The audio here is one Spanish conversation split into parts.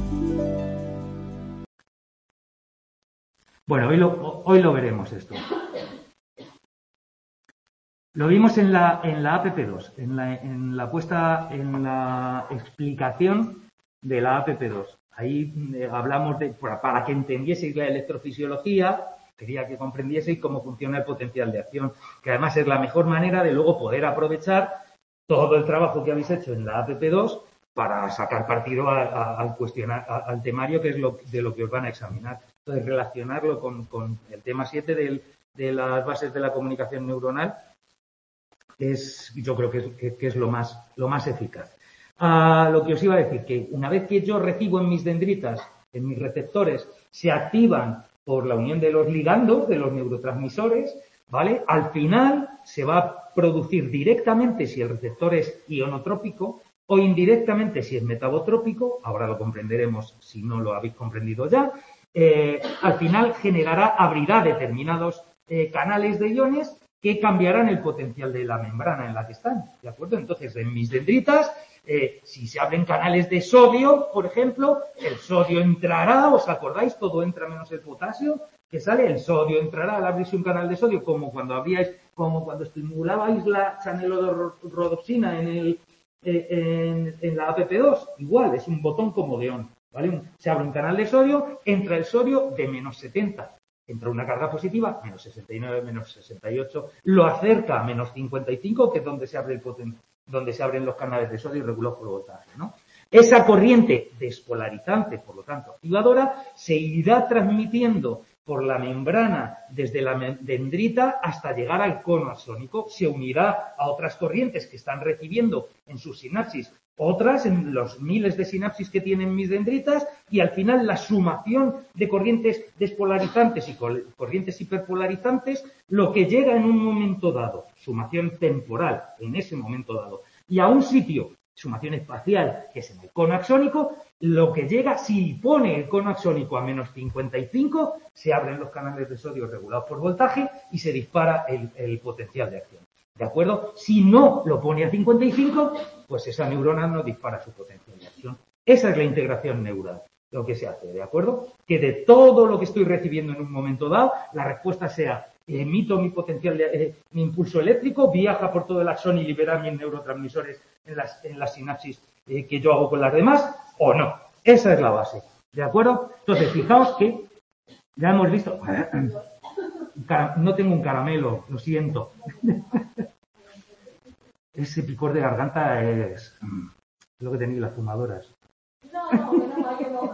Bueno, hoy lo veremos esto. Lo vimos en la APP2, en la explicación de la APP2. Ahí hablamos para que entendieseis la electrofisiología, quería que comprendieseis cómo funciona el potencial de acción, que además es la mejor manera de luego poder aprovechar todo el trabajo que habéis hecho en la APP2 para sacar partido al temario, que es de lo que os van a examinar. Entonces, relacionarlo con el tema 7 de las bases de la comunicación neuronal yo creo que es lo más eficaz. Lo que os iba a decir, que una vez que yo recibo en mis dendritas, en mis receptores, se activan por la unión de los ligandos, de los neurotransmisores, ¿vale? Al final se va a producir directamente si el receptor es ionotrópico o indirectamente si es metabotrópico, ahora lo comprenderemos si no lo habéis comprendido ya. Al final abrirá determinados canales de iones que cambiarán el potencial de la membrana en la que están, ¿de acuerdo? Entonces, en mis dendritas, si se abren canales de sodio, por ejemplo, el sodio entrará, ¿os acordáis? Todo entra menos el potasio, que sale, el sodio entrará al abrirse un canal de sodio, como cuando estimulabais la chanelodorodoxina en la APP2, igual, es un botón como de on, ¿vale? Se abre un canal de sodio, entra el sodio de menos 70. Entra una carga positiva, menos 69, menos 68, lo acerca a menos 55, que es donde se abren los canales de sodio y regulado por voltaje, ¿no? Esa corriente despolarizante, por lo tanto activadora, se irá transmitiendo por la membrana desde la dendrita hasta llegar al cono axónico, se unirá a otras corrientes que están recibiendo en sus sinapsis, otras en los miles de sinapsis que tienen mis dendritas, y al final la sumación de corrientes despolarizantes y corrientes hiperpolarizantes, lo que llega en un momento dado, sumación temporal en ese momento dado, y a un sitio, sumación espacial, que es en el cono axónico, lo que llega, si pone el cono axónico a menos 55, se abren los canales de sodio regulados por voltaje y se dispara el potencial de acción. ¿De acuerdo? Si no lo pone a 55, pues esa neurona no dispara su potencial de acción. Esa es la integración neural, lo que se hace, ¿de acuerdo? Que de todo lo que estoy recibiendo en un momento dado, la respuesta sea, emito mi mi impulso eléctrico, viaja por todo el axón y libera mis neurotransmisores en las sinapsis que yo hago con las demás, o no. Esa es la base, ¿de acuerdo? Entonces, fijaos que ya hemos visto... No tengo un caramelo, lo siento. Ese picor de garganta es lo que tenéis las fumadoras. No.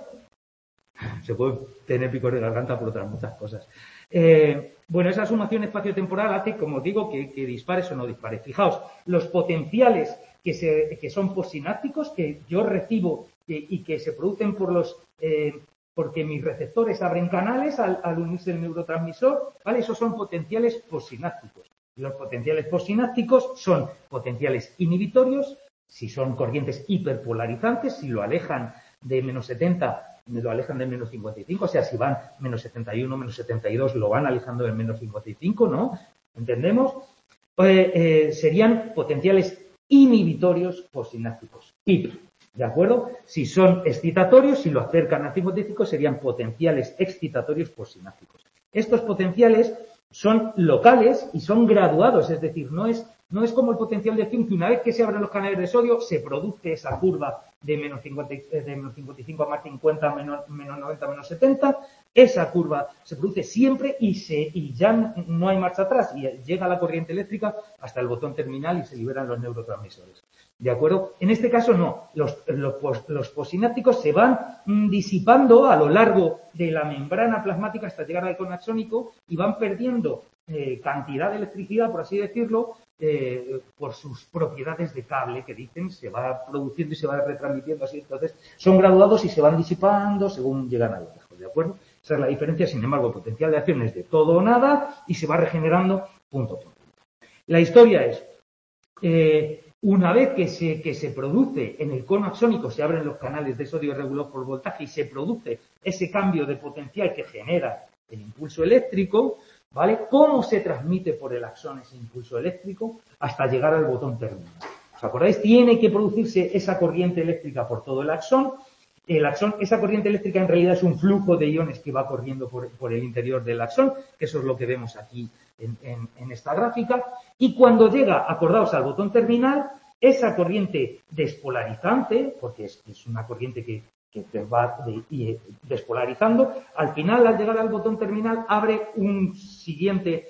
Se puede tener picor de garganta por otras muchas cosas. Bueno, esa sumación espacio-temporal hace, como digo, que dispares o no dispares. Fijaos, los potenciales que son postsinápticos, que yo recibo y que se producen porque mis receptores abren canales al unirse el neurotransmisor, ¿vale? Esos son potenciales postsinápticos. Los potenciales postsinápticos son potenciales inhibitorios, si son corrientes hiperpolarizantes, si lo alejan de menos 70, lo alejan de menos 55, o sea, si van menos 71, menos 72, lo van alejando de menos 55, ¿no? ¿Entendemos? Serían potenciales inhibitorios postsinápticos, PIP. ¿De acuerdo? Si son excitatorios, si lo acercan a 55, serían potenciales excitatorios postsinápticos. Estos potenciales son locales y son graduados, es decir, no es como el potencial de acción que una vez que se abren los canales de sodio se produce esa curva de menos 55 a más 50, menos 90, menos 70. Esa curva se produce siempre y ya no hay marcha atrás y llega la corriente eléctrica hasta el botón terminal y se liberan los neurotransmisores. ¿De acuerdo? En este caso no. Los postsinápticos se van disipando a lo largo de la membrana plasmática hasta llegar al cono axónico y van perdiendo cantidad de electricidad, por así decirlo, por sus propiedades de cable que dicen, se va produciendo y se va retransmitiendo así. Entonces, son graduados y se van disipando según llegan a lo lejos. ¿De acuerdo? Esa es la diferencia. Sin embargo, el potencial de acción es de todo o nada y se va regenerando punto por punto. La historia es... una vez que se produce en el cono axónico, se abren los canales de sodio regulados por voltaje y se produce ese cambio de potencial que genera el impulso eléctrico, ¿vale? ¿Cómo se transmite por el axón ese impulso eléctrico hasta llegar al botón terminal? ¿Os acordáis? Tiene que producirse esa corriente eléctrica por todo el axón el axón, esa corriente eléctrica en realidad es un flujo de iones que va corriendo por el interior del axón, que eso es lo que vemos aquí en esta gráfica, y cuando llega, acordaos, al botón terminal, esa corriente despolarizante, porque es una corriente que te va despolarizando, al final, al llegar al botón terminal, abre un siguiente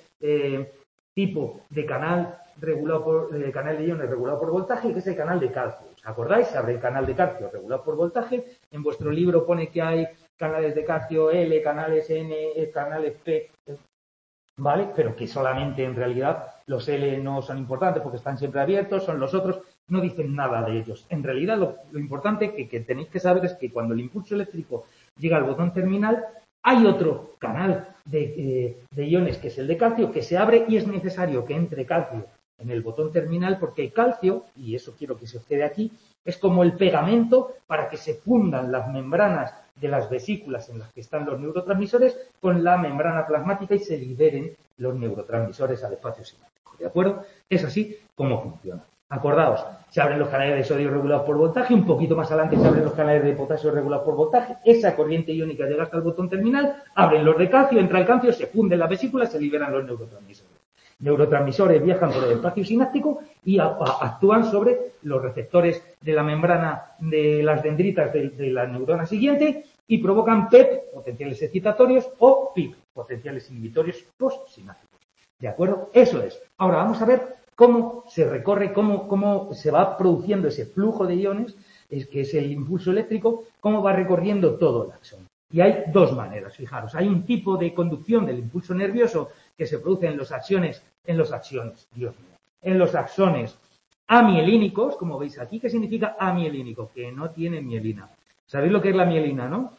tipo de canal canal de iones regulado por voltaje, que es el canal de calcio. ¿Os acordáis? Se abre el canal de calcio regulado por voltaje. En vuestro libro pone que hay canales de calcio L, canales N, canales P, ¿vale? Pero que solamente en realidad los L no son importantes porque están siempre abiertos, son los otros, no dicen nada de ellos. En realidad lo importante que tenéis que saber es que cuando el impulso eléctrico llega al botón terminal, hay otro canal de iones que es el de calcio que se abre y es necesario que entre calcio en el botón terminal porque el calcio, y eso quiero que se os quede aquí, es como el pegamento para que se fundan las membranas de las vesículas en las que están los neurotransmisores con la membrana plasmática y se liberen los neurotransmisores al espacio sináptico. ¿De acuerdo? Es así como funciona. Acordaos, se abren los canales de sodio regulados por voltaje, un poquito más adelante se abren los canales de potasio regulados por voltaje, esa corriente iónica llega hasta el botón terminal, abren los de calcio, entra el calcio, se funden las vesículas, se liberan los neurotransmisores. Neurotransmisores viajan por el espacio sináptico y actúan sobre los receptores de la membrana de las dendritas de la neurona siguiente y provocan PEP, potenciales excitatorios, o PIP, potenciales inhibitorios postsinápticos. ¿De acuerdo? Eso es. Ahora vamos a ver cómo se recorre, cómo se va produciendo ese flujo de iones, que es el impulso eléctrico, cómo va recorriendo todo el axón. Y hay dos maneras, fijaros. Hay un tipo de conducción del impulso nervioso que se produce en los axones, Dios mío, en los axones amielínicos, como veis aquí. ¿Qué significa amielínico? Que no tiene mielina. ¿Sabéis lo que es la mielina, no?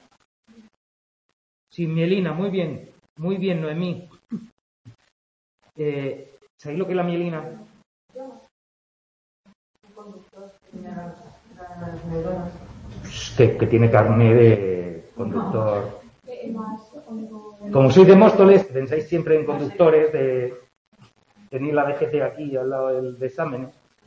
Sin mielina, muy bien, Noemí. ¿Sabéis lo que es la mielina? Que tiene carne de conductor. Como sois de Móstoles, pensáis siempre en conductores tenéis la DGT aquí al lado del examen.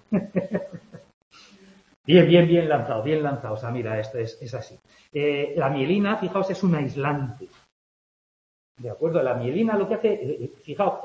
Bien lanzado. O sea, mira, esto es así. La mielina, fijaos, es un aislante. ¿De acuerdo? La mielina lo que hace, fijaos,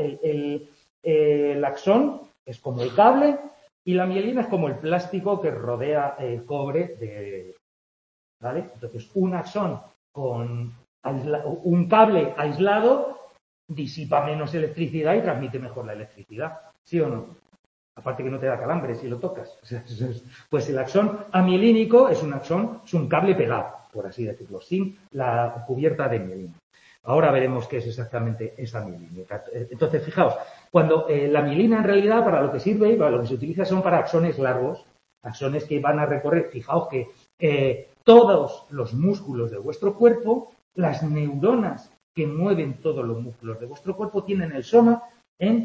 el axón es como el cable y la mielina es como el plástico que rodea el cobre, ¿vale? Entonces, un axón con un cable aislado disipa menos electricidad y transmite mejor la electricidad, ¿sí o no? Aparte que no te da calambre si lo tocas. Pues el axón amielínico es un cable pelado, por así decirlo, sin la cubierta de mielina. Ahora veremos qué es exactamente esa mielina. Entonces, fijaos, cuando la mielina en realidad para lo que sirve, para lo que se utiliza son para axones largos, axones que van a recorrer, fijaos que todos los músculos de vuestro cuerpo, las neuronas que mueven todos los músculos de vuestro cuerpo tienen el soma en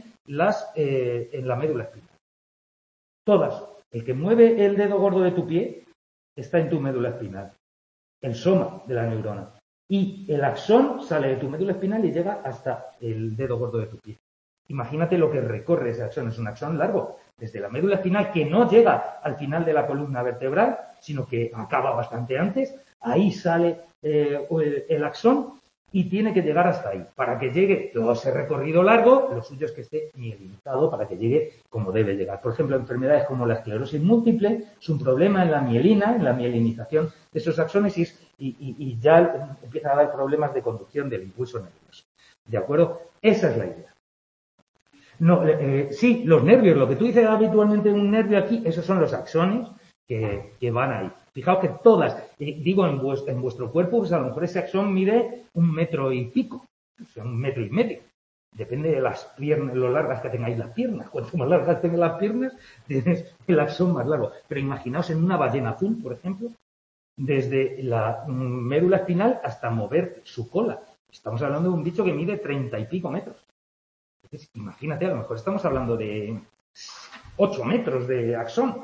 la médula espinal. Todas. El que mueve el dedo gordo de tu pie está en tu médula espinal. El soma de la neurona. Y el axón sale de tu médula espinal y llega hasta el dedo gordo de tu pie. Imagínate lo que recorre ese axón. Es un axón largo. Desde la médula espinal, que no llega al final de la columna vertebral, sino que acaba bastante antes. Ahí sale el axón y tiene que llegar hasta ahí. Para que llegue todo ese recorrido largo, lo suyo es que esté mielinizado para que llegue como debe llegar. Por ejemplo, enfermedades como la esclerosis múltiple es un problema en la mielina, en la mielinización de esos axones y ya empiezan a dar problemas de conducción del impulso nervioso. ¿De acuerdo? Esa es la idea. No, sí, los nervios, lo que tú dices habitualmente un nervio aquí, esos son los axones que van ahí. Fijaos que todas, digo en vuestro cuerpo, pues a lo mejor ese axón mide 1 metro y pico, o sea, 1,5 metros. Depende de las piernas, lo largas que tengáis las piernas. Cuanto más largas tengas las piernas, tienes el axón más largo. Pero imaginaos en una ballena azul, por ejemplo, desde la médula espinal hasta mover su cola. Estamos hablando de un bicho que mide 30 y pico metros. Entonces, imagínate, a lo mejor estamos hablando de 8 metros de axón.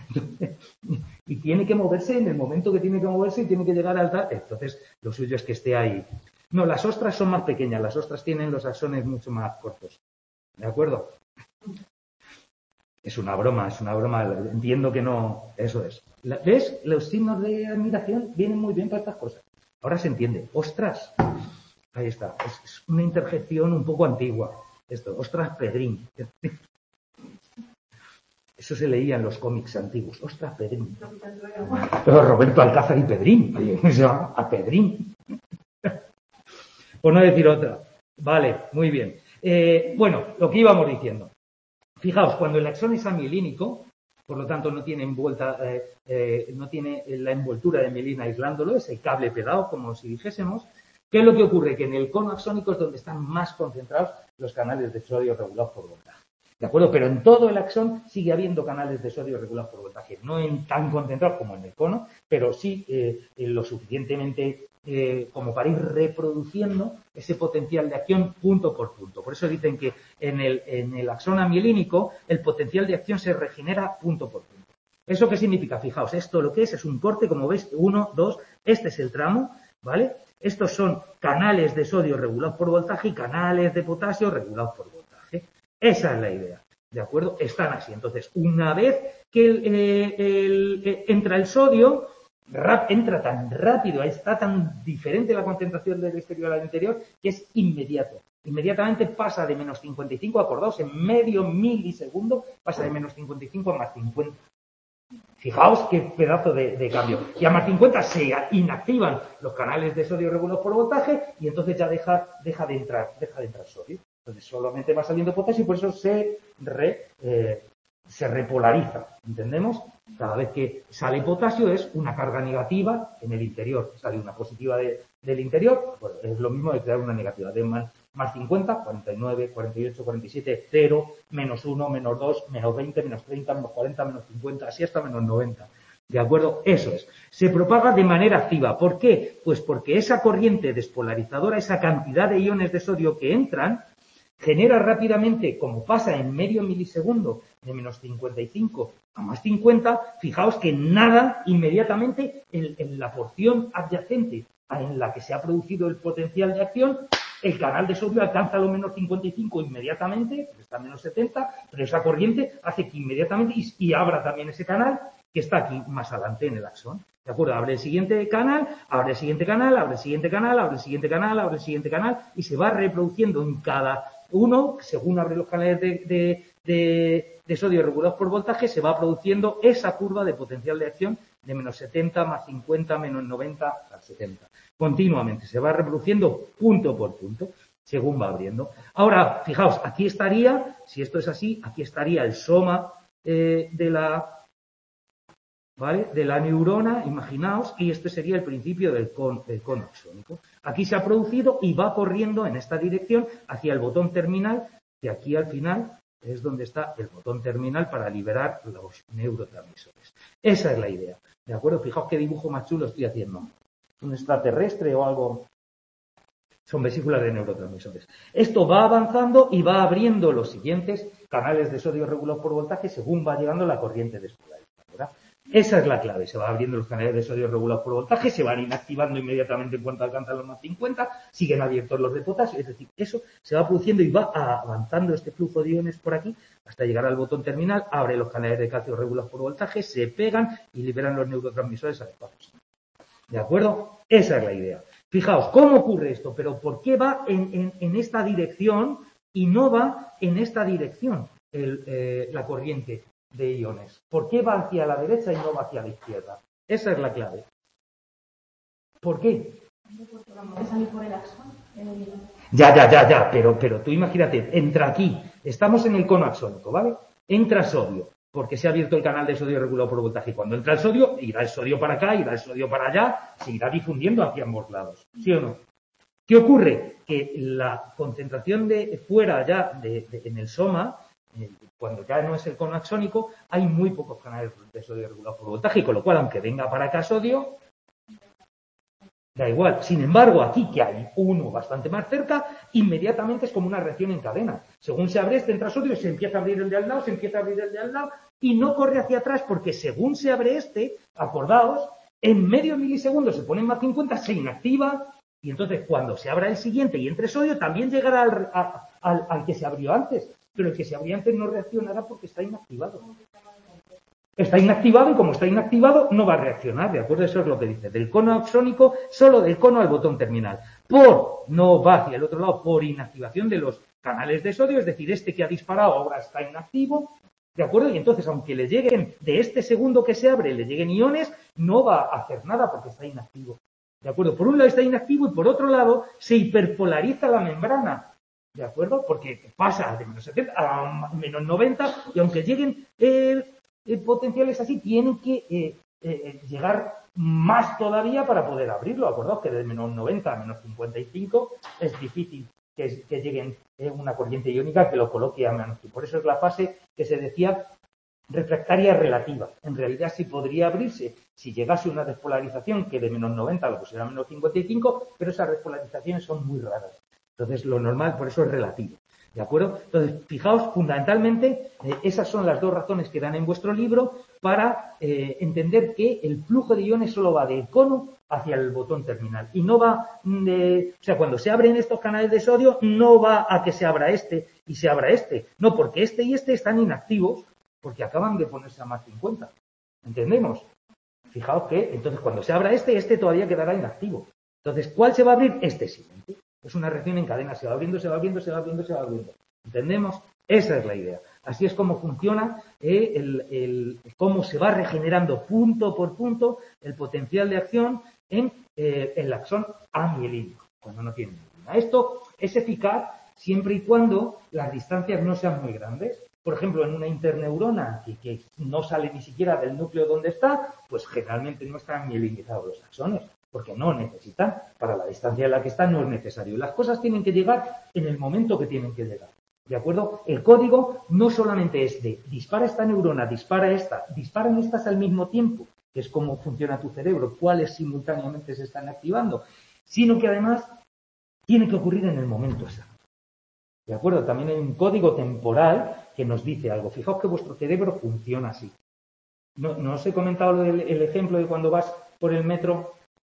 Y tiene que moverse en el momento que tiene que moverse y tiene que llegar a alta. Entonces, lo suyo es que esté ahí. No, las ostras son más pequeñas. Las ostras tienen los axones mucho más cortos. ¿De acuerdo? Es una broma, entiendo que no, eso es. ¿Ves? Los signos de admiración vienen muy bien para estas cosas. Ahora se entiende. ¡Ostras! Ahí está. Es una interjección un poco antigua. Esto, ¡ostras, Pedrín! Eso se leía en los cómics antiguos. ¡Ostras, Pedrín! Pero Roberto Alcázar y Pedrín. Se llama a Pedrín. Por no decir otra. Vale, muy bien. Bueno, lo que íbamos diciendo. Fijaos, cuando el axón es amielínico, por lo tanto no tiene no tiene la envoltura de mielina aislándolo, es el cable pegado, como si dijésemos. ¿Qué es lo que ocurre? Que en el cono axónico es donde están más concentrados los canales de sodio regulados por voltaje. ¿De acuerdo? Pero en todo el axón sigue habiendo canales de sodio regulados por voltaje. No tan concentrados como en el cono, pero sí lo suficientemente como para ir reproduciendo ese potencial de acción punto por punto. Por eso dicen que en el axón amielínico el potencial de acción se regenera punto por punto. ¿Eso qué significa? Fijaos, esto lo que es un corte, como veis, 1, 2, este es el tramo, ¿vale? Estos son canales de sodio regulados por voltaje y canales de potasio regulados por voltaje. Esa es la idea, ¿de acuerdo? Están así. Entonces, una vez que entra el sodio, entra tan rápido, está tan diferente la concentración del exterior al interior, que es inmediato. Inmediatamente pasa de menos 55, acordaos, en medio milisegundo, pasa de menos 55 a más 50. Fijaos qué pedazo de cambio. Y a más 50 se inactivan los canales de sodio regulados por voltaje y entonces ya deja de entrar sodio. Entonces solamente va saliendo potasio y por eso se repolariza. ¿Entendemos? Cada vez que sale potasio es una carga negativa en el interior. Sale una positiva del interior, pues es lo mismo de crear una negativa. De más 50, 49, 48, 47, 0, menos 1, menos 2, menos 20, menos 30, menos 40, menos 50, así hasta menos 90. ¿De acuerdo? Eso es. Se propaga de manera activa. ¿Por qué? Pues porque esa corriente despolarizadora, esa cantidad de iones de sodio que entran, genera rápidamente, como pasa en medio milisegundo, de menos 55 a más 50, fijaos que nada inmediatamente en la porción adyacente en la que se ha producido el potencial de acción, el canal de sodio alcanza los menos 55 inmediatamente, está a menos 70, pero esa corriente hace que inmediatamente y abra también ese canal que está aquí más adelante en el axón. ¿De acuerdo? Abre el siguiente canal, abre el siguiente canal, abre el siguiente canal, abre el siguiente canal, abre el siguiente canal y se va reproduciendo en cada uno, según abre los canales de sodio regulados por voltaje, se va produciendo esa curva de potencial de acción de menos 70, más 50, menos 90 a 70. Continuamente, se va reproduciendo punto por punto, según va abriendo. Ahora, fijaos, aquí estaría, si esto es así, aquí estaría el soma de la neurona, imaginaos, y este sería el principio del cono axónico. Aquí se ha producido y va corriendo en esta dirección hacia el botón terminal, que aquí al final es donde está el botón terminal para liberar los neurotransmisores. Esa es la idea, ¿de acuerdo? Fijaos qué dibujo más chulo estoy haciendo. Un extraterrestre o algo. Son vesículas de neurotransmisores. Esto va avanzando y va abriendo los siguientes canales de sodio regulados por voltaje según va llegando la corriente despolarizadora. Esa es la clave. Se van abriendo los canales de sodio regulados por voltaje, se van inactivando inmediatamente en cuanto alcanzan los más 50, siguen abiertos los de potasio, es decir, eso se va produciendo y va avanzando este flujo de iones por aquí hasta llegar al botón terminal, abre los canales de calcio regulados por voltaje, se pegan y liberan los neurotransmisores adecuados. ¿De acuerdo? Esa es la idea. Fijaos, ¿cómo ocurre esto? Pero ¿por qué va en esta dirección y no va en esta dirección la corriente de iones? ¿Por qué va hacia la derecha y no va hacia la izquierda? Esa es la clave. ¿Por qué? Ya, pero tú imagínate, entra aquí, estamos en el cono axónico, ¿vale? Entra sodio, porque se ha abierto el canal de sodio regulado por voltaje. Cuando entra el sodio, irá el sodio para acá, irá el sodio para allá, se irá difundiendo hacia ambos lados, ¿sí o no? ¿Qué ocurre? Que la concentración de fuera ya en el soma, cuando ya no es el cono axónico, hay muy pocos canales de sodio regulados por voltaje, con lo cual, aunque venga para acá sodio, da igual. Sin embargo, aquí que hay uno bastante más cerca, inmediatamente es como una reacción en cadena. Según se abre este, entra sodio, se empieza a abrir el de al lado, se empieza a abrir el de al lado, y no corre hacia atrás porque según se abre este, acordaos, en medio milisegundo se pone en más 50, se inactiva, y entonces cuando se abra el siguiente y entre sodio, también llegará al que se abrió antes. pero el que se abría antes no reaccionará porque está inactivado. Está inactivado y como está inactivado no va a reaccionar, ¿de acuerdo? Eso es lo que dice. Del cono axónico, solo del cono al botón terminal. No va hacia el otro lado, por inactivación de los canales de sodio, es decir, este que ha disparado ahora está inactivo, ¿de acuerdo? Y entonces, aunque le lleguen, de este segundo que se abre, le lleguen iones, no va a hacer nada porque está inactivo. ¿De acuerdo? Por un lado está inactivo y por otro lado se hiperpolariza la membrana. ¿De acuerdo? Porque pasa de menos 70 a menos 90 y aunque lleguen potenciales así, tienen que llegar más todavía para poder abrirlo. Acordaos que de menos 90 a menos 55 es difícil que lleguen una corriente iónica que lo coloque a menos. Y por eso es la fase que se decía refractaria relativa. En realidad sí podría abrirse si llegase una despolarización que de menos 90 lo pusiera a menos 55, pero esas despolarizaciones son muy raras. Entonces lo normal, por eso es relativo. ¿De acuerdo? Entonces, fijaos, fundamentalmente, esas son las dos razones que dan en vuestro libro para entender que el flujo de iones solo va del cono hacia el botón terminal. Y no va, o sea, cuando se abren estos canales de sodio, no va a que se abra este y se abra este. No, porque este y este están inactivos, porque acaban de ponerse a más 50. ¿Entendemos? Fijaos que, entonces, cuando se abra este todavía quedará inactivo. Entonces, ¿cuál se va a abrir? Este siguiente. Es una reacción en cadena, se va abriendo, se va abriendo, se va abriendo, se va abriendo. ¿Entendemos? Esa es la idea. Así es como funciona, cómo se va regenerando punto por punto el potencial de acción en el axón amielínico, cuando no tiene mielina. Esto es eficaz siempre y cuando las distancias no sean muy grandes. Por ejemplo, en una interneurona que no sale ni siquiera del núcleo donde está, pues generalmente no están mielinizados los axones, porque no necesitan, para la distancia en la que están no es necesario. Las cosas tienen que llegar en el momento que tienen que llegar. ¿De acuerdo? El código no solamente es de dispara esta neurona, dispara esta, disparan estas al mismo tiempo, que es cómo funciona tu cerebro, cuáles simultáneamente se están activando, sino que además tiene que ocurrir en el momento exacto. ¿De acuerdo? También hay un código temporal que nos dice algo. Fijaos que vuestro cerebro funciona así. ¿No os he comentado el ejemplo de cuando vas por el metro?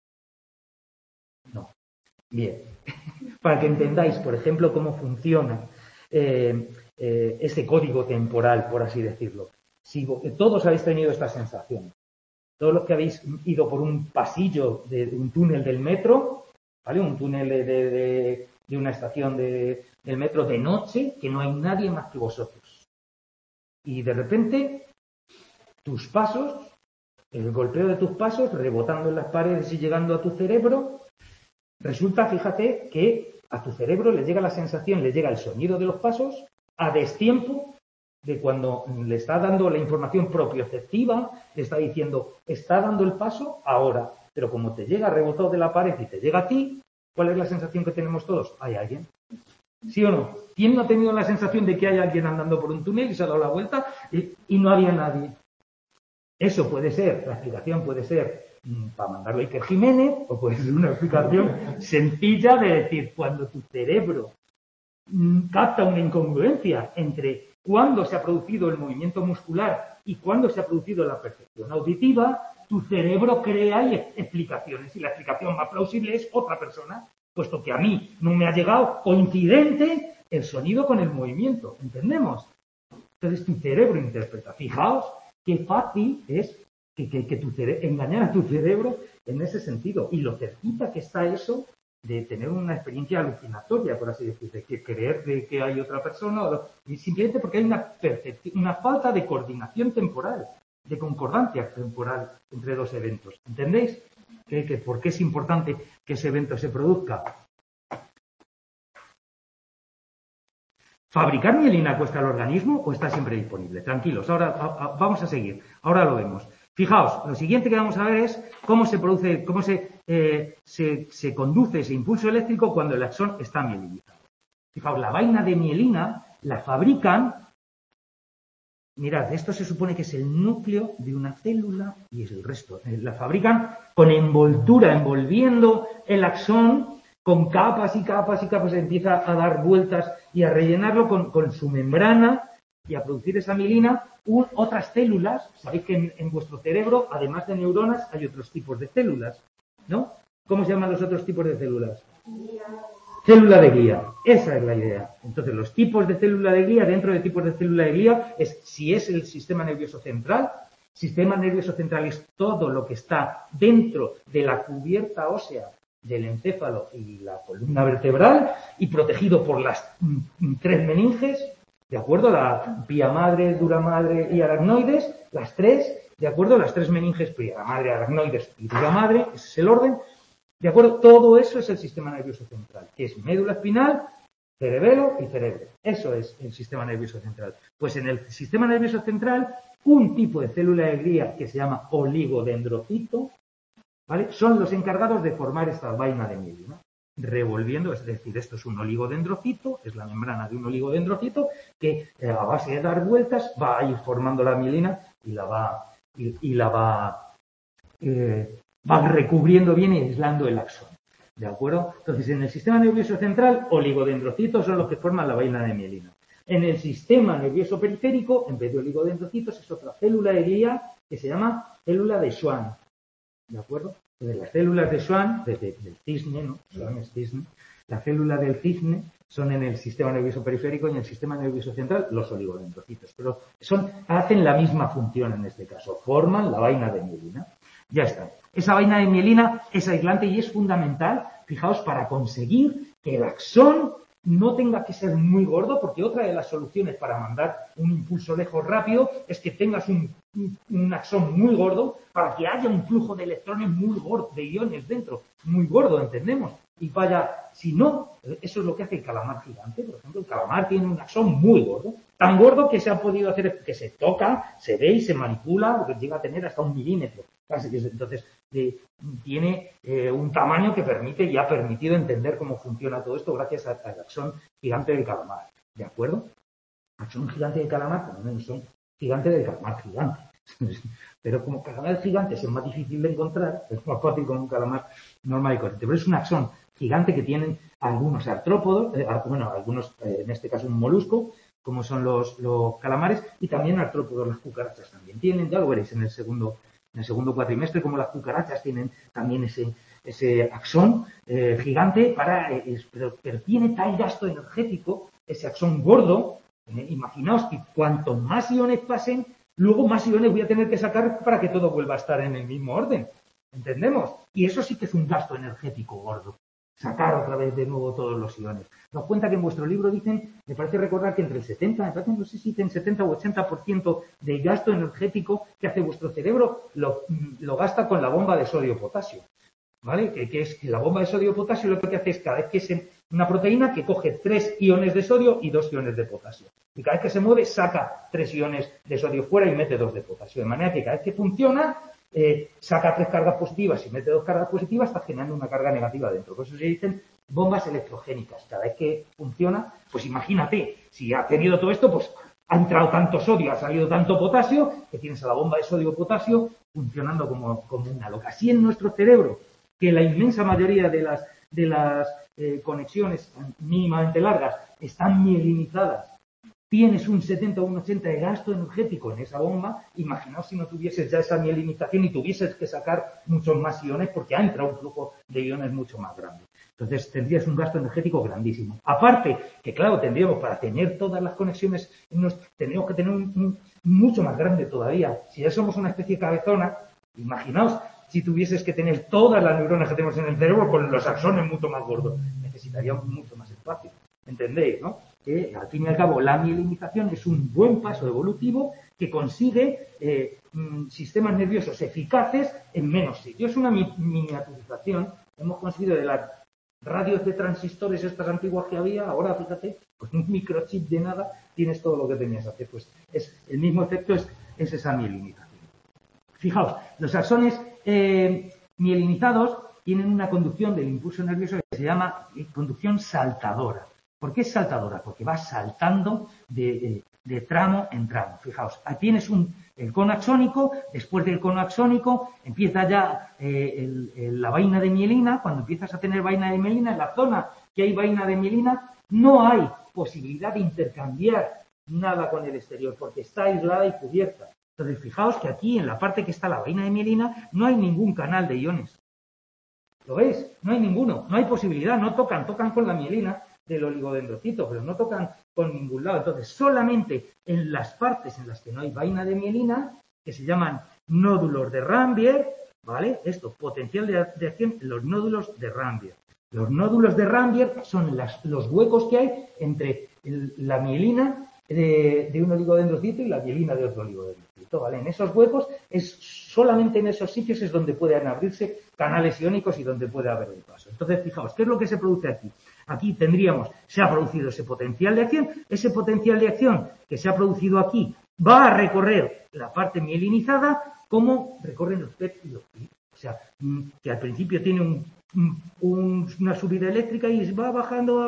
No. Bien. Para que entendáis, por ejemplo, cómo funciona ese código temporal, por así decirlo. Si todos habéis tenido esta sensación. Todos los que habéis ido por un pasillo de un túnel del metro, ¿vale? Un túnel de una estación del metro de noche, que no hay nadie más que vosotros. Y de repente, tus pasos, el golpeo de tus pasos, rebotando en las paredes y llegando a tu cerebro, resulta, fíjate, que a tu cerebro le llega la sensación, le llega el sonido de los pasos a destiempo de cuando le está dando la información propioceptiva, le está diciendo, está dando el paso ahora, pero como te llega rebotado de la pared y te llega a ti, ¿cuál es la sensación que tenemos todos? ¿Hay alguien? ¿Sí o no? ¿Quién no ha tenido la sensación de que hay alguien andando por un túnel y se ha dado la vuelta y no había nadie? Eso puede ser, la explicación puede ser para mandarlo a Iker Jiménez, o puede ser una explicación sencilla de decir, cuando tu cerebro capta una incongruencia entre cuándo se ha producido el movimiento muscular y cuándo se ha producido la percepción auditiva, tu cerebro crea explicaciones, y la explicación más plausible es otra persona, puesto que a mí no me ha llegado coincidente el sonido con el movimiento, ¿entendemos? Entonces tu cerebro interpreta. Fijaos qué fácil es engañar a tu cerebro en ese sentido. Y lo cerquita que está eso de tener una experiencia alucinatoria, por así decir, de que creer de que hay otra persona, y simplemente porque hay una falta de coordinación temporal, de concordancia temporal entre dos eventos. ¿Entendéis? ¿Por qué es importante que ese evento se produzca? ¿Fabricar mielina cuesta al organismo o está siempre disponible? Tranquilos, ahora vamos a seguir. Ahora lo vemos. Fijaos, lo siguiente que vamos a ver es cómo se produce, cómo se conduce ese impulso eléctrico cuando el axón está mielinizado. Fijaos, la vaina de mielina la fabrican. Mirad, esto se supone que es el núcleo de una célula y es el resto. La fabrican con envoltura, envolviendo el axón con capas y capas y capas, empieza a dar vueltas y a rellenarlo con su membrana y a producir esa mielina. Otras células, sabéis que en vuestro cerebro, además de neuronas, hay otros tipos de células, ¿no? ¿Cómo se llaman los otros tipos de células? Célula de glía, esa es la idea. Entonces, los tipos de célula de glía, dentro de tipos de célula de glía, es si es el sistema nervioso central. Sistema nervioso central es todo lo que está dentro de la cubierta ósea del encéfalo y la columna vertebral y protegido por las tres meninges, ¿de acuerdo? La pía madre, dura madre y aracnoides, las tres, ¿de acuerdo? Las tres meninges, pía madre, aracnoides y dura madre, ese es el orden. ¿De acuerdo? Todo eso es el sistema nervioso central, que es médula espinal, cerebelo y cerebro. Eso es el sistema nervioso central. Pues en el sistema nervioso central, un tipo de célula de glía que se llama oligodendrocito, ¿vale? Son los encargados de formar esta vaina de mielina. Revolviendo, es decir, esto es un oligodendrocito, es la membrana de un oligodendrocito que a base de dar vueltas va a ir formando la mielina y va recubriendo bien y aislando el axón. ¿De acuerdo? Entonces, en el sistema nervioso central, oligodendrocitos son los que forman la vaina de mielina. En el sistema nervioso periférico, en vez de oligodendrocitos, es otra célula de glía que se llama célula de Schwann. ¿De acuerdo? Entonces, las células de Schwann, del cisne, ¿no? Schwann es cisne. Las células del cisne son en el sistema nervioso periférico y en el sistema nervioso central los oligodendrocitos. Pero hacen la misma función en este caso. Forman la vaina de mielina. Ya está. Esa vaina de mielina es aislante y es fundamental, fijaos, para conseguir que el axón no tenga que ser muy gordo, porque otra de las soluciones para mandar un impulso lejos rápido es que tengas un axón muy gordo para que haya un flujo de electrones muy gordo, de iones dentro, muy gordo, ¿entendemos? Y vaya, si no, eso es lo que hace el calamar gigante, por ejemplo, el calamar tiene un axón muy gordo, tan gordo que se ha podido hacer, que se toca, se ve y se manipula, que llega a tener hasta 1 milímetro. Entonces, tiene un tamaño que permite y ha permitido entender cómo funciona todo esto gracias al axón gigante del calamar. ¿De acuerdo? Axón gigante del calamar, como un axón gigante del calamar gigante. Pero como calamar gigante es más difícil de encontrar, es más fácil con un calamar normal y corriente. Pero es un axón gigante que tienen algunos artrópodos, algunos, en este caso un molusco, como son los calamares, y también artrópodos, las cucarachas también tienen, ya lo veréis en el segundo cuatrimestre, como las cucarachas tienen también ese axón gigante, pero tiene tal gasto energético, ese axón gordo, imaginaos que cuanto más iones pasen, luego más iones voy a tener que sacar para que todo vuelva a estar en el mismo orden. ¿Entendemos? Y eso sí que es un gasto energético gordo. Sacar otra vez de nuevo todos los iones. Nos cuenta que en vuestro libro dicen, me parece recordar que entre el 70, no sé si dicen 70 o 80% del gasto energético que hace vuestro cerebro lo gasta con la bomba de sodio-potasio. ¿Vale? Que es que la bomba de sodio-potasio lo que hace es cada vez que es una proteína que coge 3 iones de sodio y 2 iones de potasio. Y cada vez que se mueve saca 3 iones de sodio fuera y mete 2 de potasio. De manera que cada vez que funciona, saca 3 cargas positivas y mete 2 cargas positivas, está generando una carga negativa dentro. Por eso se dicen bombas electrogénicas. Cada vez que funciona, pues imagínate, si ha tenido todo esto, pues ha entrado tanto sodio, ha salido tanto potasio, que tienes a la bomba de sodio-potasio funcionando como una loca. Así en nuestro cerebro, que la inmensa mayoría de las conexiones mínimamente largas están mielinizadas, tienes un 70 o un 80 de gasto energético en esa bomba, imaginaos si no tuvieses ya esa mielinización y tuvieses que sacar muchos más iones porque ha entrado un flujo de iones mucho más grande. Entonces tendrías un gasto energético grandísimo. Aparte, que claro, tendríamos para tener todas las conexiones, tendríamos que tener un mucho más grande todavía. Si ya somos una especie cabezona, imaginaos si tuvieses que tener todas las neuronas que tenemos en el cerebro con los axones mucho más gordos. Necesitaríamos mucho más espacio. ¿Entendéis, no? Que al fin y al cabo la mielinización es un buen paso evolutivo que consigue sistemas nerviosos eficaces en menos sitios. Es una miniaturización. Hemos conseguido de las radios de transistores estas antiguas que había, ahora fíjate, con un microchip de nada tienes todo lo que tenías que hacer. Pues el mismo efecto es esa mielinización. Fijaos, los axones mielinizados tienen una conducción del impulso nervioso que se llama conducción saltadora. ¿Por qué es saltadora? Porque va saltando de tramo en tramo. Fijaos, ahí tienes el cono axónico, después del cono axónico empieza ya la vaina de mielina. Cuando empiezas a tener vaina de mielina, en la zona que hay vaina de mielina no hay posibilidad de intercambiar nada con el exterior porque está aislada y cubierta. Entonces, fijaos que aquí, en la parte que está la vaina de mielina, no hay ningún canal de iones. ¿Lo veis? No hay ninguno, no hay posibilidad, no tocan con la mielina del oligodendrocito, pero no tocan con ningún lado. Entonces, solamente en las partes en las que no hay vaina de mielina, que se llaman nódulos de Rambier, ¿vale? Esto, potencial de acción en los nódulos de Rambier. Los nódulos de Rambier son los huecos que hay entre la mielina de un oligodendrocito y la mielina de otro oligodendrocito, ¿vale? En esos huecos, solamente en esos sitios es donde pueden abrirse canales iónicos y donde puede haber el paso. Entonces, fijaos, ¿qué es lo que se produce aquí? Aquí se ha producido ese potencial de acción. Ese potencial de acción que se ha producido aquí va a recorrer la parte mielinizada como recorren los PET y los PIB. O sea, que al principio tiene una subida eléctrica y va bajando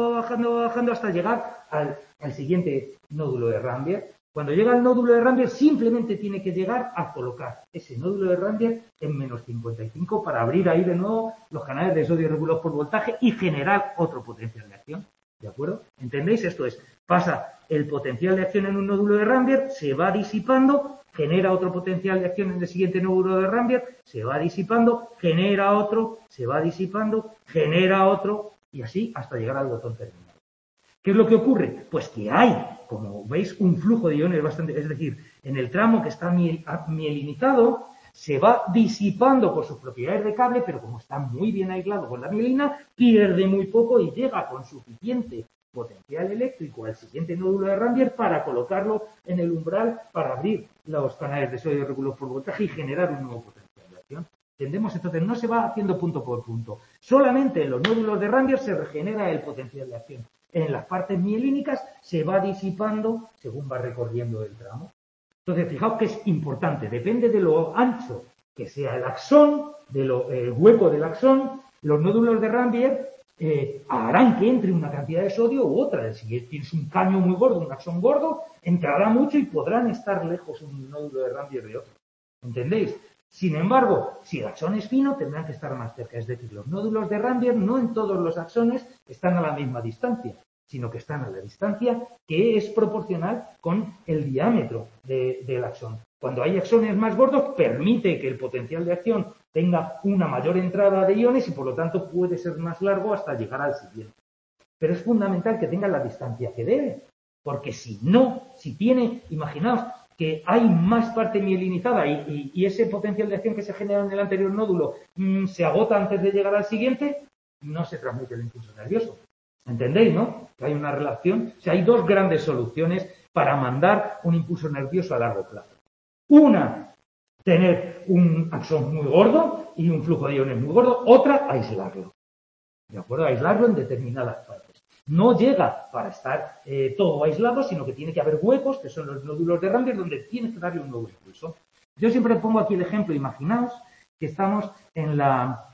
hasta llegar al siguiente nódulo de Rambier. Cuando llega al nódulo de Rambier, simplemente tiene que llegar a colocar ese nódulo de Rambier en menos 55 para abrir ahí de nuevo los canales de sodio regulados por voltaje y generar otro potencial de acción. ¿De acuerdo? ¿Entendéis? Esto es, pasa el potencial de acción en un nódulo de Rambier, se va disipando, genera otro potencial de acción en el siguiente nódulo de Rambier, se va disipando, genera otro, se va disipando, genera otro, y así hasta llegar al botón terminal. ¿Qué es lo que ocurre? Pues que hay, como veis, un flujo de iones bastante, es decir, en el tramo que está mielinizado, se va disipando por sus propiedades de cable, pero como está muy bien aislado con la mielina, pierde muy poco y llega con suficiente potencial eléctrico al siguiente nódulo de Rambier para colocarlo en el umbral para abrir los canales de sodio regulados por voltaje y generar un nuevo potencial de acción. ¿Entendemos? Entonces no se va haciendo punto por punto. Solamente en los nódulos de Rambier se regenera el potencial de acción. En las partes mielínicas se va disipando según va recorriendo el tramo. Entonces, fijaos que es importante, depende de lo ancho que sea el axón, el hueco del axón, los nódulos de Rambier harán que entre una cantidad de sodio u otra. Si tienes un caño muy gordo, un axón gordo, entrará mucho y podrán estar lejos un nódulo de Rambier de otro. ¿Entendéis? Sin embargo, si el axón es fino, tendrán que estar más cerca. Es decir, los nódulos de Rambier no en todos los axones están a la misma distancia, sino que están a la distancia que es proporcional con el diámetro del axón. Cuando hay axones más gordos, permite que el potencial de acción tenga una mayor entrada de iones y por lo tanto puede ser más largo hasta llegar al siguiente. Pero es fundamental que tenga la distancia que debe, porque si no, imaginaos que hay más parte mielinizada y ese potencial de acción que se genera en el anterior nódulo se agota antes de llegar al siguiente, no se transmite el impulso nervioso. ¿Entendéis, no? Que hay una relación. O sea, hay dos grandes soluciones para mandar un impulso nervioso a largo plazo. Una, tener un axón muy gordo y un flujo de iones muy gordo. Otra, aislarlo. ¿De acuerdo? Aislarlo en determinadas partes. No llega para estar todo aislado, sino que tiene que haber huecos, que son los nódulos de Rambier, donde tienes que darle un nuevo impulso. Yo siempre pongo aquí el ejemplo. Imaginaos que estamos en la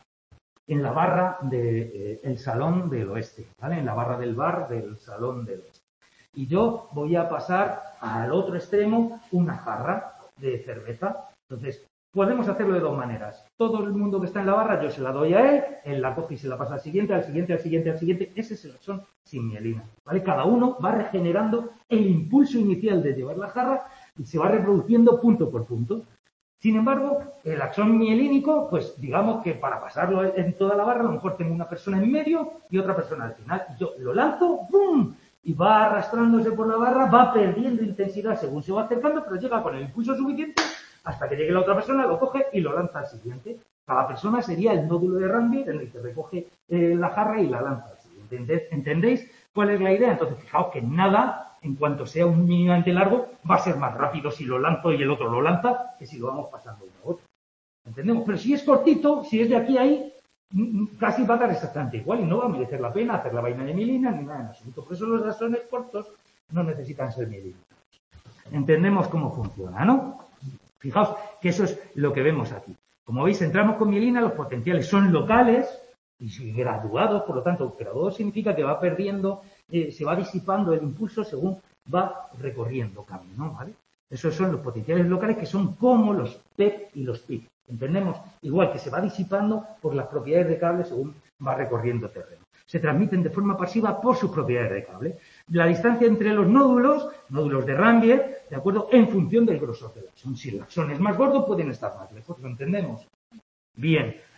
barra del Salón del Oeste, ¿vale? En la barra del bar del Salón del Oeste. Y yo voy a pasar al otro extremo una jarra de cerveza. Entonces, podemos hacerlo de dos maneras. Todo el mundo que está en la barra, yo se la doy a él la coge y se la pasa al siguiente, al siguiente, al siguiente, al siguiente. Ese es el axón sin mielina, ¿vale? Cada uno va regenerando el impulso inicial de llevar la jarra y se va reproduciendo punto por punto. Sin embargo, el axón mielínico, pues digamos que para pasarlo en toda la barra, a lo mejor tengo una persona en medio y otra persona al final. Yo lo lanzo, ¡pum! Y va arrastrándose por la barra, va perdiendo intensidad según se va acercando, pero llega con el impulso suficiente hasta que llegue la otra persona, lo coge y lo lanza al siguiente. Cada persona sería el nódulo de Rambier en el que recoge la jarra y la lanza al siguiente. ¿Entendéis cuál es la idea? Entonces, fijaos que nada, en cuanto sea un mínimamente largo, va a ser más rápido si lo lanzo y el otro lo lanza que si lo vamos pasando uno a otro. ¿Entendemos? Pero si es cortito, si es de aquí a ahí, casi va a dar exactamente igual y no va a merecer la pena hacer la vaina de mielina ni nada en absoluto. Por eso los axones cortos no necesitan ser mielinizados. Entendemos cómo funciona, ¿no? Fijaos que eso es lo que vemos aquí. Como veis, entramos con mielina, los potenciales son locales y graduados, por lo tanto, graduado significa que va perdiendo, se va disipando el impulso según va recorriendo camino, ¿vale? Esos son los potenciales locales que son como los PEP y los PIC. ¿Entendemos? Igual que se va disipando por las propiedades de cable según va recorriendo terreno. Se transmiten de forma pasiva por sus propiedades de cable. La distancia entre los nódulos de Rambier, ¿de acuerdo? En función del grosor del axón. Si el axón es más gordo, pueden estar más lejos. ¿Lo entendemos? Bien.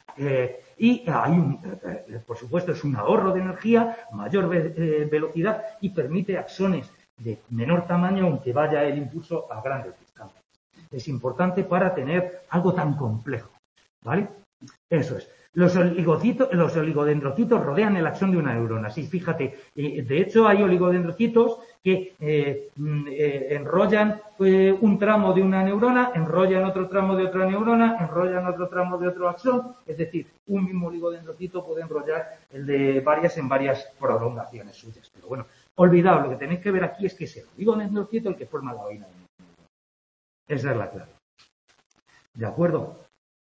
Y hay por supuesto, es un ahorro de energía, mayor velocidad y permite axones de menor tamaño, aunque vaya el impulso a grandes distancias. Es importante para tener algo tan complejo, ¿vale? Eso es. Los oligodendrocitos rodean el axón de una neurona. Sí, fíjate, de hecho hay oligodendrocitos que enrollan un tramo de una neurona, enrollan otro tramo de otra neurona, enrollan otro tramo de otro axón. Es decir, un mismo oligodendrocito puede enrollar el de varias en varias prolongaciones suyas. Pero bueno, olvidado, lo que tenéis que ver aquí es que es el oligodendrocito el que forma la vaina de una neurona. Esa es la clave. ¿De acuerdo?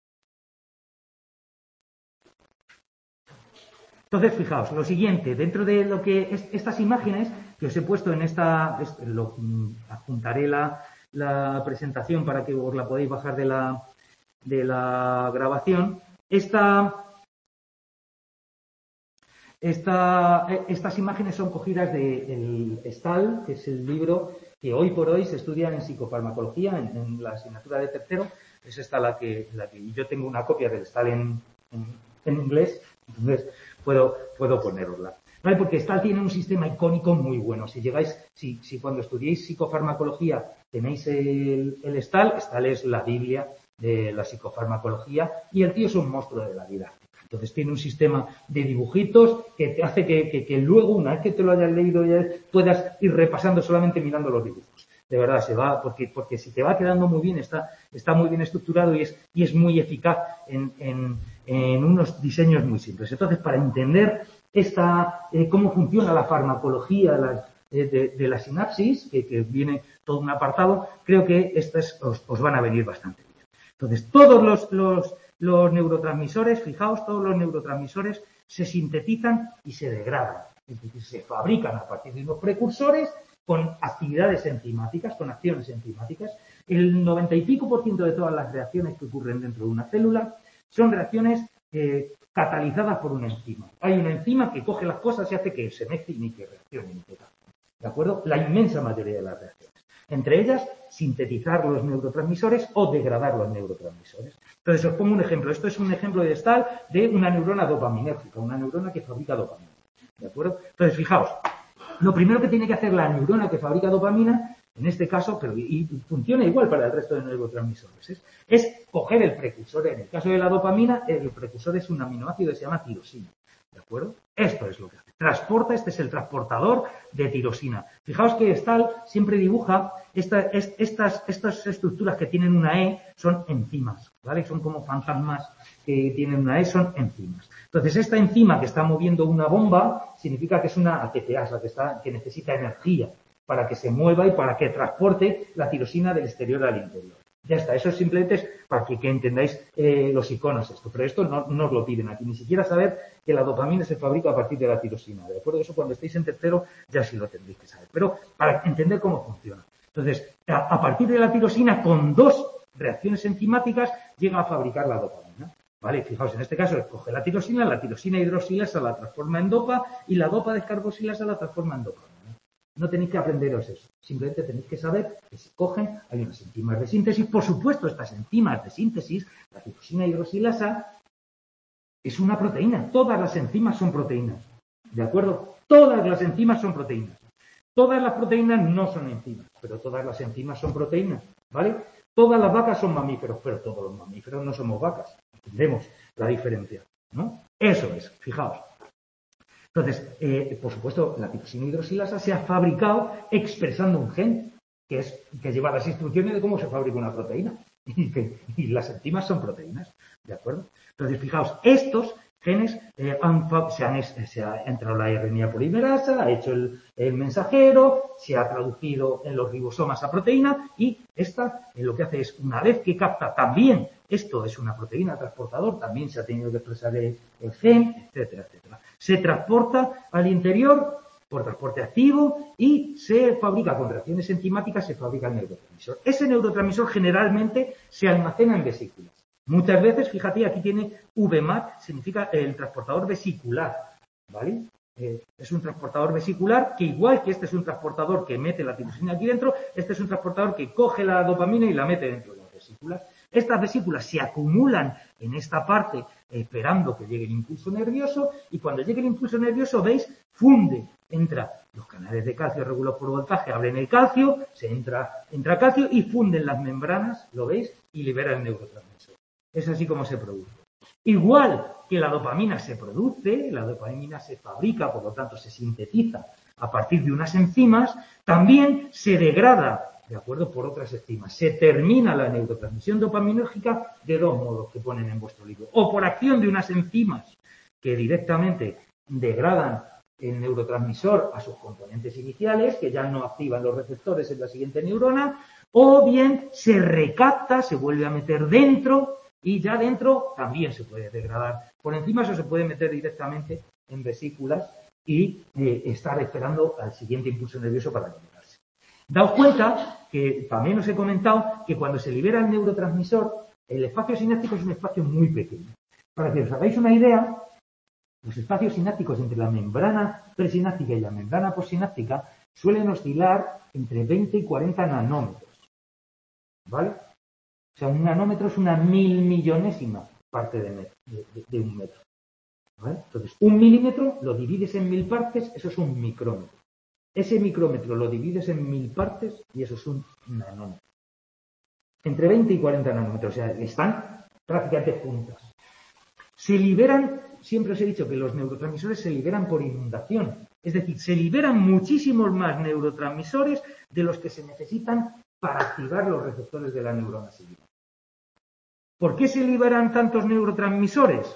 Entonces, fijaos, lo siguiente, dentro de lo que estas imágenes que os he puesto en adjuntaré la presentación para que os la podáis bajar de la grabación. Estas imágenes son cogidas del Stahl, que es el libro que hoy por hoy se estudia en psicofarmacología, en la asignatura de tercero. Es esta la que yo tengo una copia del Stahl en inglés, entonces puedo ponerosla. ¿Vale? Porque Stahl tiene un sistema icónico muy bueno. Si cuando estudiéis psicofarmacología tenéis el Stahl es la Biblia de la psicofarmacología y el tío es un monstruo de la vida. Entonces tiene un sistema de dibujitos que te hace que luego, una vez que te lo hayas leído, ya puedas ir repasando solamente mirando los dibujos. De verdad, porque si te va quedando muy bien, está muy bien estructurado y es muy eficaz en unos diseños muy simples. Entonces, para entender cómo funciona la farmacología de la sinapsis, que viene todo un apartado, creo que estas os van a venir bastante bien. Entonces, todos los neurotransmisores, fijaos, todos los neurotransmisores se sintetizan y se degradan. Es decir, se fabrican a partir de unos precursores con actividades enzimáticas, con acciones enzimáticas. El 90 y pico % de todas las reacciones que ocurren dentro de una célula son reacciones catalizadas por una enzima. Hay una enzima que coge las cosas y hace que se mezclen y que reaccionen y que tal. ¿De acuerdo? La inmensa mayoría de las reacciones. Entre ellas, sintetizar los neurotransmisores o degradar los neurotransmisores. Entonces, os pongo un ejemplo. Esto es un ejemplo de Stahl de una neurona dopaminérgica, una neurona que fabrica dopamina. ¿De acuerdo? Entonces, fijaos, lo primero que tiene que hacer la neurona que fabrica dopamina, en este caso, y funciona igual para el resto de neurotransmisores, es coger el precursor. En el caso de la dopamina, el precursor es un aminoácido que se llama tirosina. ¿De acuerdo? Esto es lo que hace. Transporta, este es el transportador de tirosina. Fijaos que Stahl siempre dibuja estas estructuras que tienen una E, son enzimas, ¿vale? Son como fantasmas que tienen una E, son enzimas. Entonces, esta enzima que está moviendo una bomba significa que es una ATPase, que necesita energía para que se mueva y para que transporte la tirosina del exterior al interior. Ya está, eso simplemente es para que entendáis los iconos esto, pero esto no os lo piden aquí, ni siquiera saber que la dopamina se fabrica a partir de la tirosina, ¿de acuerdo? Eso cuando estéis en tercero ya sí lo tendréis que saber, pero para entender cómo funciona. Entonces, a partir de la tirosina, con dos reacciones enzimáticas, llega a fabricar la dopamina. ¿Vale? Fijaos, en este caso, coge la tirosina hidroxilasa la transforma en dopa y la dopa descarboxilasa la transforma en dopamina. No tenéis que aprenderos eso, simplemente tenéis que saber que se cogen, hay unas enzimas de síntesis, por supuesto, estas enzimas de síntesis, la tirosina hidroxilasa, es una proteína, todas las enzimas son proteínas, ¿de acuerdo? Todas las enzimas son proteínas. Todas las proteínas no son enzimas, pero todas las enzimas son proteínas, ¿vale? Todas las vacas son mamíferos, pero todos los mamíferos no somos vacas. Entendemos la diferencia, ¿no? Eso es, fijaos. Entonces, por supuesto, la tirosina hidroxilasa se ha fabricado expresando un gen que lleva las instrucciones de cómo se fabrica una proteína. Y las enzimas son proteínas, ¿de acuerdo? Entonces, fijaos, estos genes se ha entrado la RNA polimerasa, ha hecho el mensajero, se ha traducido en los ribosomas a proteína y esta lo que hace es, una vez que capta también, esto es una proteína transportador, también se ha tenido que expresar el gen, etcétera, etcétera. Se transporta al interior por transporte activo y se fabrica con reacciones enzimáticas, se fabrica el neurotransmisor. Ese neurotransmisor generalmente se almacena en vesículas. Muchas veces, fíjate, aquí tiene VMAT, significa el transportador vesicular, ¿vale? Es un transportador vesicular que, igual que este es un transportador que mete la tirosina aquí dentro, este es un transportador que coge la dopamina y la mete dentro de las vesículas. Estas vesículas se acumulan en esta parte esperando que llegue el impulso nervioso y cuando llegue el impulso nervioso, ¿veis? Funde, entra los canales de calcio regulados por voltaje, abren el calcio, entra calcio y funden las membranas, ¿lo veis? Y libera el neurotransmisor. Es así como se produce. Igual que la dopamina se produce, la dopamina se fabrica, por lo tanto se sintetiza a partir de unas enzimas, también se degrada, de acuerdo, por otras enzimas. Se termina la neurotransmisión dopaminérgica de dos modos que ponen en vuestro libro. O por acción de unas enzimas que directamente degradan el neurotransmisor a sus componentes iniciales, que ya no activan los receptores en la siguiente neurona, o bien se recapta, se vuelve a meter dentro y ya dentro también se puede degradar. Por encima eso se puede meter directamente en vesículas y estar esperando al siguiente impulso nervioso para liberarse. Daos cuenta que también os he comentado que cuando se libera el neurotransmisor, el espacio sináptico es un espacio muy pequeño. Para que os hagáis una idea, los espacios sinápticos entre la membrana presináptica y la membrana postsináptica suelen oscilar entre 20 y 40 nanómetros. ¿Vale? O sea, un nanómetro es una milmillonésima parte de un metro. ¿Vale? Entonces, un milímetro lo divides en 1000 partes, eso es un micrómetro. Ese micrómetro lo divides en 1000 partes y eso es un nanómetro. Entre 20 y 40 nanómetros, o sea, están prácticamente juntas. Se liberan, siempre os he dicho que los neurotransmisores se liberan por inundación. Es decir, se liberan muchísimos más neurotransmisores de los que se necesitan para activar los receptores de la neurona siguiente. ¿Por qué se liberan tantos neurotransmisores?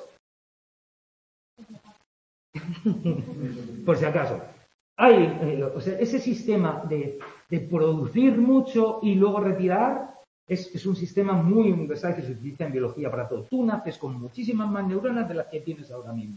Por si acaso. O sea, ese sistema de producir mucho y luego retirar es un sistema muy universal que se utiliza en biología para todo. Tú naces con muchísimas más neuronas de las que tienes ahora mismo.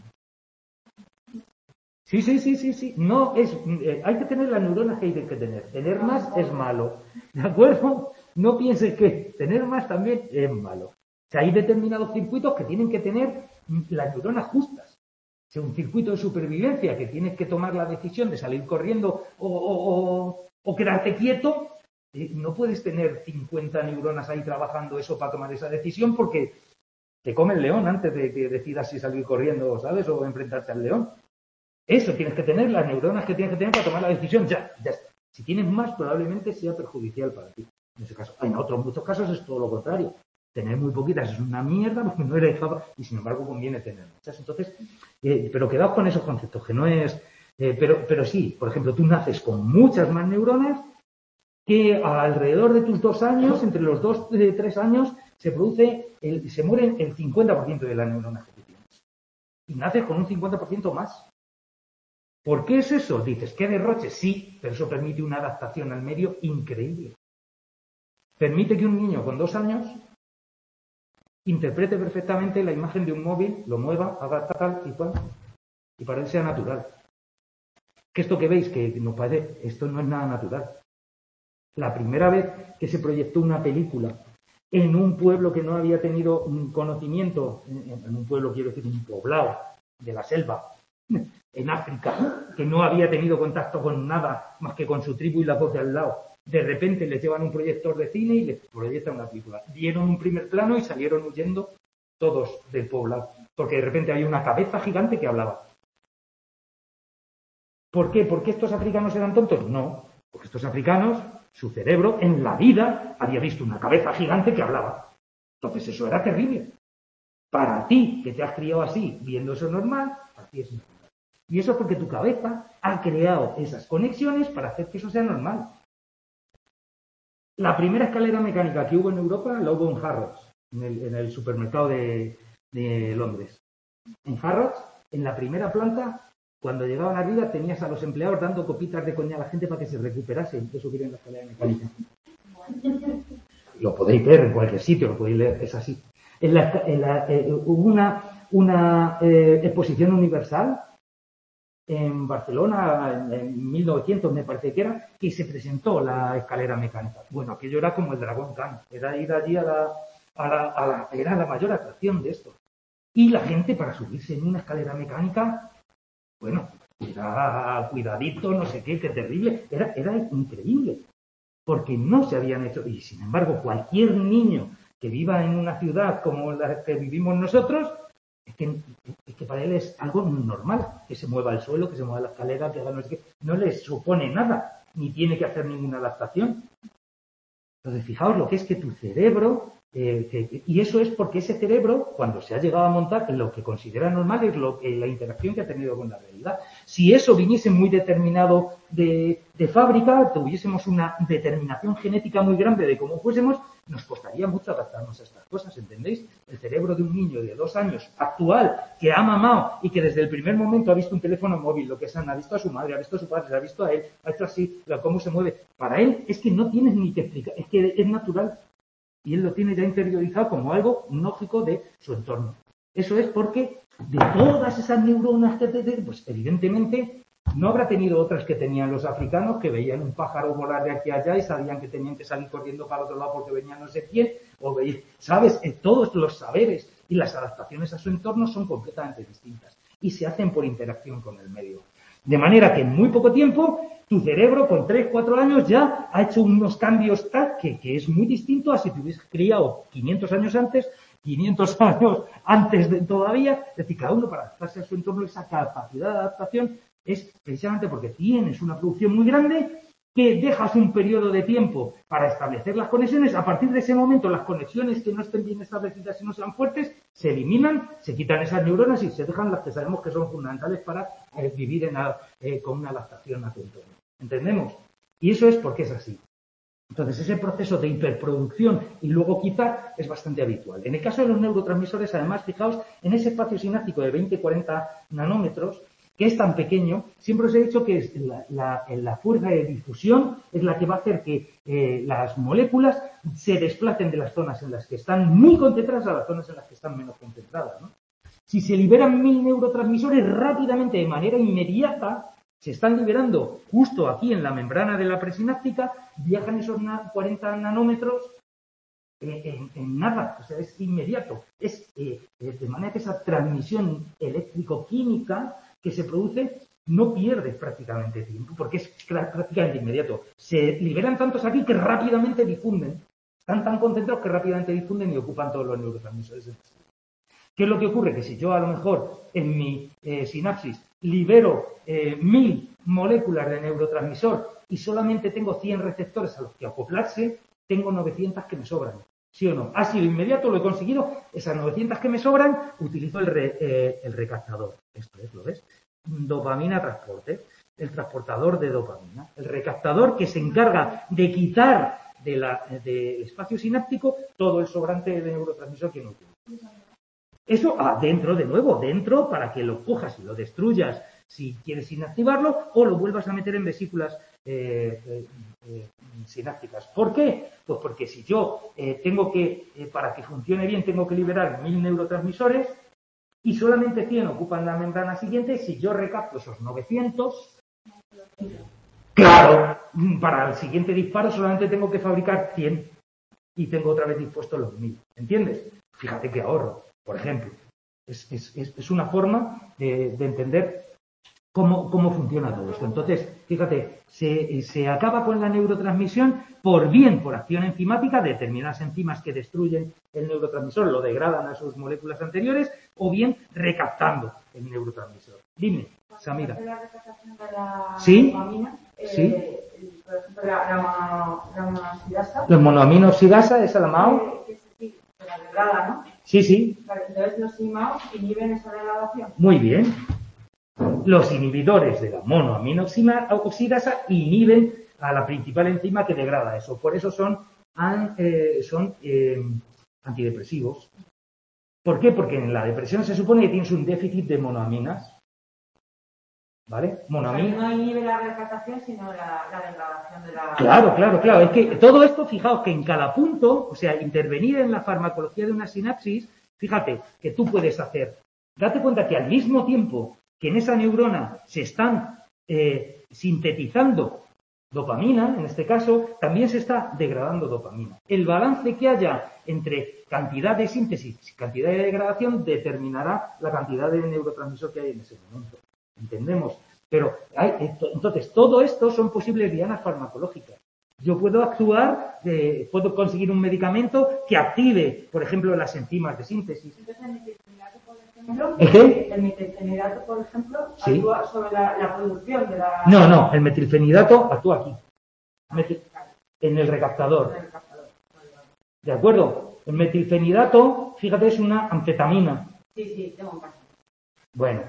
Sí. No es, hay que tener las neuronas que hay que tener. Tener más es malo. ¿De acuerdo? No pienses que tener más también es malo. O sea, hay determinados circuitos que tienen que tener las neuronas justas. O sea, un circuito de supervivencia que tienes que tomar la decisión de salir corriendo o quedarte quieto. No puedes tener 50 neuronas ahí trabajando eso para tomar esa decisión porque te come el león antes de que decidas si salir corriendo, ¿sabes? O enfrentarte al león. Eso tienes que tener, las neuronas que tienes que tener para tomar la decisión ya está. Si tienes más, probablemente sea perjudicial para ti. En ese caso. En otros muchos casos es todo lo contrario. Tener muy poquitas es una mierda porque no eres capaz y sin embargo conviene tener muchas. Entonces, pero quedaos con esos conceptos, que no es... pero sí, por ejemplo, tú naces con muchas más neuronas que alrededor de tus 2 años, entre los 2 y 3 años, se mueren el 50% de las neuronas que tú tienes. Y naces con un 50% más. ¿Por qué es eso? Dices, ¿qué derroche? Sí, pero eso permite una adaptación al medio increíble. Permite que un niño con 2 años interprete perfectamente la imagen de un móvil, lo mueva, haga tal y cual, y para él sea natural. Que esto que veis, que nos parece, esto no es nada natural. La primera vez que se proyectó una película en un pueblo que no había tenido conocimiento, en un pueblo quiero decir un poblado de la selva, en África, que no había tenido contacto con nada más que con su tribu y la voz de al lado. De repente les llevan un proyector de cine y les proyectan una película. Dieron un primer plano y salieron huyendo todos del poblado, porque de repente hay una cabeza gigante que hablaba. ¿Por qué? ¿Por qué estos africanos eran tontos? No, porque estos africanos, su cerebro en la vida había visto una cabeza gigante que hablaba. Entonces eso era terrible. Para ti, que te has criado así, viendo eso normal, para ti es normal. Y eso es porque tu cabeza ha creado esas conexiones para hacer que eso sea normal. La primera escalera mecánica que hubo en Europa la hubo en Harrods, en el supermercado de Londres. En Harrods, en la primera planta, cuando llegaban arriba, tenías a los empleados dando copitas de coña a la gente para que se recuperase y que subiera en la escalera mecánica. Lo podéis ver en cualquier sitio, lo podéis leer, es así. Hubo una exposición universal en Barcelona en 1900, me parece que era, que se presentó la escalera mecánica. Bueno, aquello era como el Dragón Khan, era ir allí era la mayor atracción de esto. Y la gente, para subirse en una escalera mecánica, bueno, era cuidadito, no sé qué terrible, era increíble, porque no se habían hecho, y sin embargo, cualquier niño que viva en una ciudad como la que vivimos nosotros, es que para él es algo normal, que se mueva el suelo, que se mueva la escalera, que haga no sé qué, no le supone nada, ni tiene que hacer ninguna adaptación. Entonces, fijaos lo que es que tu cerebro, y eso es porque ese cerebro, cuando se ha llegado a montar, lo que considera normal es la interacción que ha tenido con la realidad. Si eso viniese muy determinado de fábrica, tuviésemos una determinación genética muy grande de cómo fuésemos, nos costaría mucho adaptarnos a estas cosas, ¿entendéis? El cerebro de un niño de 2 años, actual, que ha mamado y que desde el primer momento ha visto un teléfono móvil, lo que sea, ha visto a su madre, ha visto a su padre, ha visto a él, ha hecho así, cómo se mueve. Para él es que no tienes ni que explicar, es que es natural. Y él lo tiene ya interiorizado como algo lógico de su entorno. Eso es porque de todas esas neuronas que pues evidentemente no habrá tenido otras que tenían los africanos, que veían un pájaro volar de aquí a allá y sabían que tenían que salir corriendo para otro lado porque venía no sé quién, o veían, ¿sabes? Todos los saberes y las adaptaciones a su entorno son completamente distintas y se hacen por interacción con el medio. De manera que en muy poco tiempo tu cerebro con 3, 4 años ya ha hecho unos cambios tal que es muy distinto a si te hubieses criado 500 años antes, 500 años antes de todavía. Es decir, cada uno para adaptarse a su entorno, esa capacidad de adaptación es precisamente porque tienes una producción muy grande que dejas un periodo de tiempo para establecer las conexiones. A partir de ese momento, las conexiones que no estén bien establecidas y no sean fuertes, se eliminan, se quitan esas neuronas y se dejan las que sabemos que son fundamentales para vivir con una adaptación a tu entorno. ¿Entendemos? Y eso es porque es así. Entonces, ese proceso de hiperproducción y luego quitar es bastante habitual. En el caso de los neurotransmisores, además, fijaos, en ese espacio sináptico de 20-40 nanómetros, que es tan pequeño, siempre os he dicho que la fuerza de difusión es la que va a hacer que las moléculas se desplacen de las zonas en las que están muy concentradas a las zonas en las que están menos concentradas, ¿no? Si se liberan 1000 neurotransmisores rápidamente, de manera inmediata, se están liberando justo aquí en la membrana de la presináptica, viajan esos 40 nanómetros en nada, o sea, es inmediato. Es de manera que esa transmisión eléctrico-química que se produce no pierde prácticamente tiempo, porque es prácticamente inmediato. Se liberan tantos aquí que rápidamente difunden. Están tan concentrados que rápidamente difunden y ocupan todos los neurotransmisores. ¿Qué es lo que ocurre? Que si yo a lo mejor en mi sinapsis libero 1000 moléculas de neurotransmisor y solamente tengo 100 receptores a los que acoplarse, tengo 900 que me sobran. ¿Sí o no? Ha sido inmediato, lo he conseguido. Esas 900 que me sobran, utilizo el recaptador. Esto es, ¿lo ves? Dopamina transporte. El transportador de dopamina. El recaptador que se encarga de quitar del espacio sináptico todo el sobrante de neurotransmisor que no utiliza. Eso dentro, de nuevo, dentro para que lo cojas y lo destruyas si quieres inactivarlo o lo vuelvas a meter en vesículas sinápticas. ¿Por qué? Pues porque si yo tengo que, para que funcione bien, tengo que liberar 1000 neurotransmisores y solamente 100 ocupan la membrana siguiente, si yo recapto esos 900, claro, para el siguiente disparo solamente tengo que fabricar 100 y tengo otra vez dispuestos los 1000. ¿Entiendes? Fíjate qué ahorro, por ejemplo. Es una forma de entender cómo funciona todo esto. Entonces, fíjate, se acaba con la neurotransmisión por acción enzimática, determinadas enzimas que destruyen el neurotransmisor, lo degradan a sus moléculas anteriores, o bien recaptando el neurotransmisor. Dime, Samira. La recaptación de la ¿Sí? dopamina, ¿Sí? Por ejemplo, la monoaminoxidasa. La monoaminoxidasa, esa la MAO. La degrada, ¿no? Sí, sí. Entonces los IMAO inhiben esa degradación. Muy bien. Los inhibidores de la monoaminoxidasa inhiben a la principal enzima que degrada eso. Por eso son antidepresivos. ¿Por qué? Porque en la depresión se supone que tienes un déficit de monoaminas. ¿Vale? Monoamina. No inhibe la recaptación, sino la degradación de la... Claro. Es que todo esto, fijaos que en cada punto, o sea, intervenir en la farmacología de una sinapsis, fíjate que tú puedes hacer. Date cuenta que al mismo tiempo que en esa neurona se están sintetizando dopamina, en este caso, también se está degradando dopamina. El balance que haya entre cantidad de síntesis y cantidad de degradación determinará la cantidad de neurotransmisor que hay en ese momento. ¿Entendemos? Pero entonces, todo esto son posibles dianas farmacológicas. Yo puedo actuar, puedo conseguir un medicamento que active, por ejemplo, las enzimas de síntesis. Entonces, el metilfenidato, por ejemplo, ¿El qué? el metilfenidato, por ejemplo, Sí. actúa sobre la producción de la... No, el metilfenidato actúa aquí, en el recaptador. ¿De acuerdo? El metilfenidato, fíjate, es una anfetamina. Sí, tengo un caso. Bueno,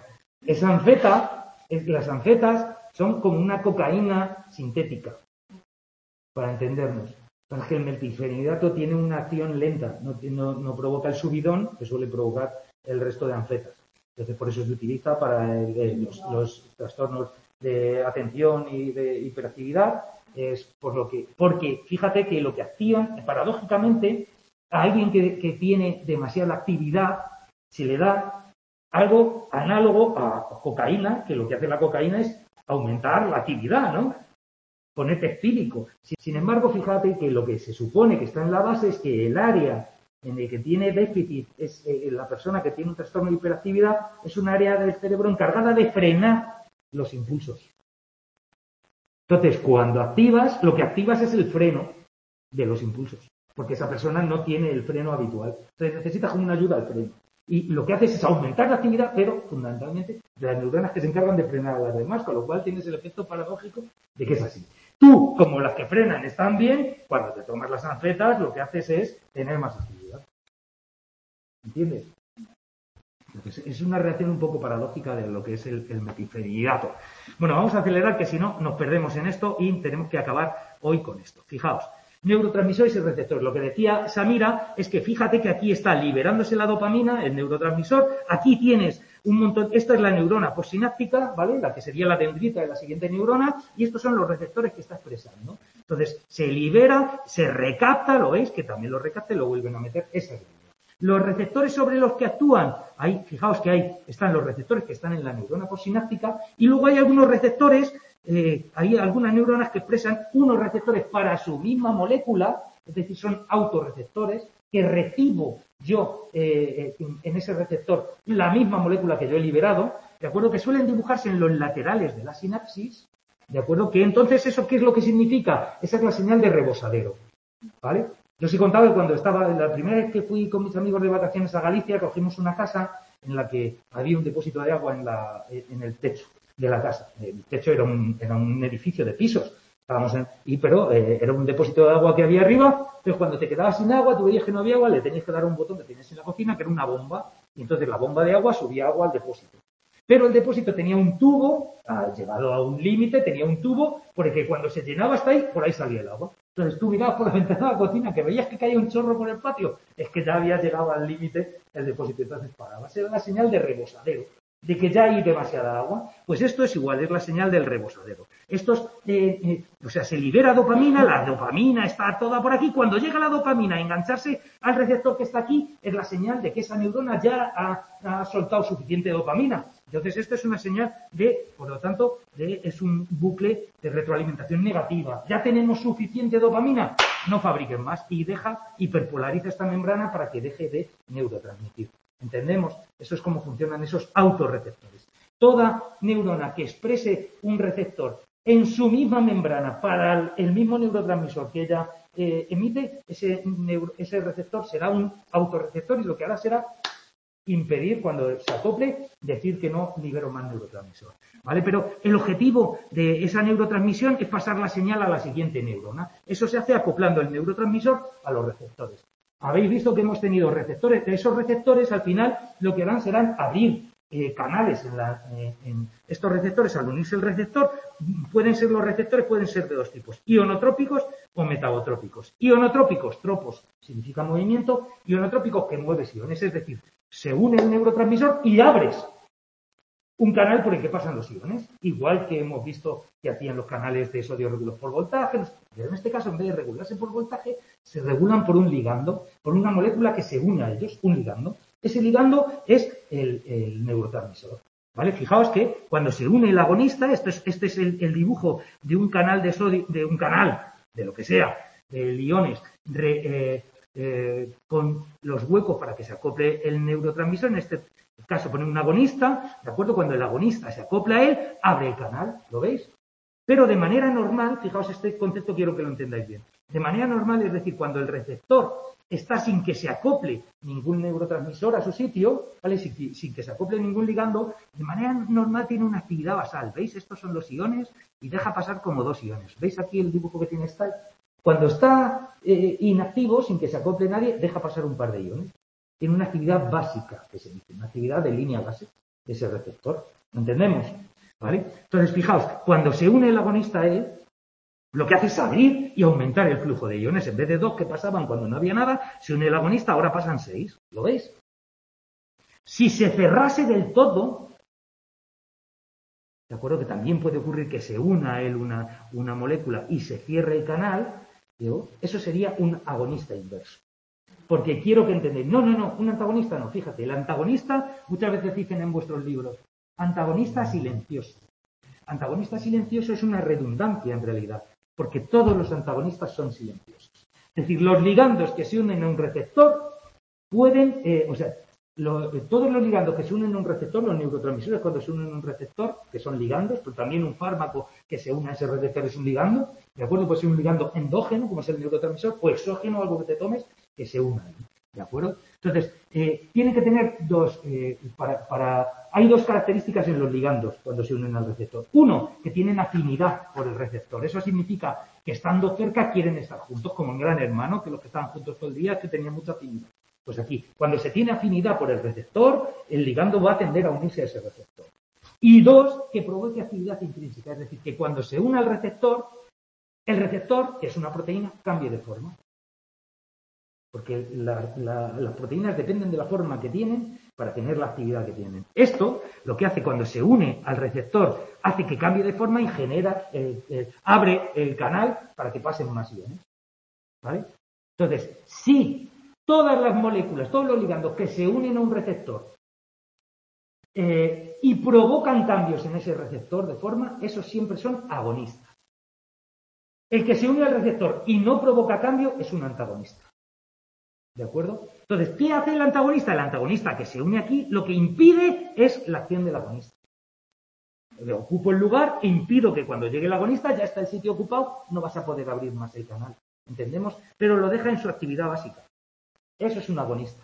las anfetas son como una cocaína sintética, para entendernos. Es que el metilfenidato tiene una acción lenta, no provoca el subidón que suele provocar el resto de anfetas. Entonces, por eso se utiliza para los trastornos de atención y de hiperactividad. Es porque fíjate que lo que activan, paradójicamente, a alguien que tiene demasiada actividad, se le da algo análogo a cocaína, que lo que hace la cocaína es aumentar la actividad, ¿no? Ponerte etílico. Sin embargo, fíjate que lo que se supone que está en la base es que el área en el que tiene déficit es la persona que tiene un trastorno de hiperactividad, es un área del cerebro encargada de frenar los impulsos. Entonces, cuando activas, lo que activas es el freno de los impulsos, porque esa persona no tiene el freno habitual. Entonces, necesita como una ayuda al freno. Y lo que haces es aumentar la actividad, pero fundamentalmente de las neuronas que se encargan de frenar a las demás, con lo cual tienes el efecto paradójico de que es así. Tú, como las que frenan están bien, cuando te tomas las anfetas, lo que haces es tener más actividad. ¿Entiendes? Entonces, es una reacción un poco paradójica de lo que es el metilfenidato. Bueno, vamos a acelerar, que si no nos perdemos en esto y tenemos que acabar hoy con esto. Fijaos. Neurotransmisores y receptores. Lo que decía Samira es que fíjate que aquí está liberándose la dopamina, el neurotransmisor. Aquí tienes un montón. Esta es la neurona postsináptica, ¿vale? La que sería la dendrita de la siguiente neurona. Y estos son los receptores que está expresando. Entonces, se libera, se recapta, ¿lo veis? Que también lo recapta y lo vuelven a meter. Esa es la idea. Los receptores sobre los que actúan, ahí, fijaos que están los receptores que están en la neurona postsináptica y luego hay algunos receptores. Hay algunas neuronas que expresan unos receptores para su misma molécula, es decir, son autorreceptores, que recibo yo en ese receptor la misma molécula que yo he liberado, ¿de acuerdo? Que suelen dibujarse en los laterales de la sinapsis, ¿de acuerdo? Que entonces, ¿eso qué es lo que significa? Esa es la señal de rebosadero, ¿vale? Yo os he contado que cuando la primera vez que fui con mis amigos de vacaciones a Galicia, cogimos una casa en la que había un depósito de agua en el techo de la casa. El techo era un edificio de pisos. Pero era un depósito de agua que había arriba. Entonces, cuando te quedabas sin agua, tú veías que no había agua, le tenías que dar un botón que tenías en la cocina, que era una bomba. Y entonces la bomba de agua subía agua al depósito. Pero el depósito tenía un tubo, llegado a un límite, tenía un tubo, por el que cuando se llenaba hasta ahí, por ahí salía el agua. Entonces tú mirabas por la ventana de la cocina, que veías que caía un chorro por el patio, es que ya había llegado al límite el depósito. Entonces parabas. Era la señal de rebosadero, de que ya hay demasiada agua. Pues esto es igual, es la señal del rebosadero. Se libera dopamina, la dopamina está toda por aquí. Cuando llega la dopamina a engancharse al receptor que está aquí, es la señal de que esa neurona ya ha soltado suficiente dopamina. Entonces, esto es una señal por lo tanto, es un bucle de retroalimentación negativa. Ya tenemos suficiente dopamina, no fabriquen más y hiperpolariza esta membrana para que deje de neurotransmitir. ¿Entendemos? Eso es cómo funcionan esos autorreceptores. Toda neurona que exprese un receptor en su misma membrana para el mismo neurotransmisor que ella emite, ese receptor será un autorreceptor y lo que hará será impedir, cuando se acople, decir que no libero más neurotransmisor, ¿vale? Pero el objetivo de esa neurotransmisión es pasar la señal a la siguiente neurona. Eso se hace acoplando el neurotransmisor a los receptores. Habéis visto que hemos tenido receptores. De esos receptores, al final, lo que harán serán abrir canales en estos receptores. Al unirse el receptor, los receptores pueden ser de dos tipos: ionotrópicos o metabotrópicos. Ionotrópicos, tropos, significa movimiento. Ionotrópicos, que mueves iones, es decir, se une el neurotransmisor y abres un canal por el que pasan los iones, igual que hemos visto que hacían los canales de sodio regulados por voltaje, pero en este caso, en vez de regularse por voltaje, se regulan por un ligando, por una molécula que se une a ellos, un ligando. Ese ligando es el neurotransmisor, ¿vale? Fijaos que cuando se une el agonista, este es el dibujo de un canal de sodio, de un canal, de lo que sea, de iones, con los huecos para que se acople el neurotransmisor. En este caso ponen un agonista, ¿de acuerdo? Cuando el agonista se acopla a él, abre el canal, ¿lo veis? Pero de manera normal, fijaos, este concepto quiero que lo entendáis bien. De manera normal, es decir, cuando el receptor está sin que se acople ningún neurotransmisor a su sitio, ¿vale? Sin que se acople ningún ligando, de manera normal tiene una actividad basal. ¿Veis? Estos son los iones y deja pasar como 2 iones. ¿Veis aquí el dibujo que tiene esta? Cuando está inactivo, sin que se acople nadie, deja pasar un par de iones. Tiene una actividad básica, que se dice, una actividad de línea base de ese receptor. ¿Lo entendemos? ¿Vale? Entonces, fijaos, cuando se une el agonista a él, lo que hace es abrir y aumentar el flujo de iones. En vez de 2 que pasaban cuando no había nada, se une el agonista, ahora pasan 6. ¿Lo veis? Si se cerrase del todo, de acuerdo que también puede ocurrir que se una a él una molécula y se cierre el canal, ¿digo? Eso sería un agonista inverso. Porque quiero que entendáis, no, un antagonista no, fíjate, el antagonista, muchas veces dicen en vuestros libros, antagonista silencioso. Antagonista silencioso es una redundancia en realidad, porque todos los antagonistas son silenciosos. Es decir, los ligandos que se unen a un receptor pueden, todos los ligandos que se unen a un receptor, los neurotransmisores cuando se unen a un receptor, que son ligandos, pero también un fármaco que se une a ese receptor es un ligando, ¿de acuerdo? Puede ser un ligando endógeno, como es el neurotransmisor, o exógeno, algo que te tomes, que se unan, ¿de acuerdo? Entonces, tienen que tener hay 2 características en los ligandos cuando se unen al receptor. Uno, que tienen afinidad por el receptor. Eso significa que estando cerca quieren estar juntos, como en Gran Hermano, que los que estaban juntos todo el día es que tenían mucha afinidad. Pues aquí, cuando se tiene afinidad por el receptor, el ligando va a tender a unirse a ese receptor. Y 2, que provoque actividad intrínseca, es decir, que cuando se une al receptor, el receptor, que es una proteína, cambie de forma. Porque las proteínas dependen de la forma que tienen para tener la actividad que tienen. Esto, lo que hace cuando se une al receptor, hace que cambie de forma y abre el canal para que pasen más iones. ¿Vale? Entonces, si todas las moléculas, todos los ligandos que se unen a un receptor y provocan cambios en ese receptor de forma, esos siempre son agonistas. El que se une al receptor y no provoca cambio es un antagonista. ¿De acuerdo? Entonces, ¿qué hace el antagonista? El antagonista que se une aquí, lo que impide es la acción del agonista. Le ocupo el lugar e impido que cuando llegue el agonista, ya está el sitio ocupado, no vas a poder abrir más el canal. ¿Entendemos? Pero lo deja en su actividad básica. Eso es un agonista.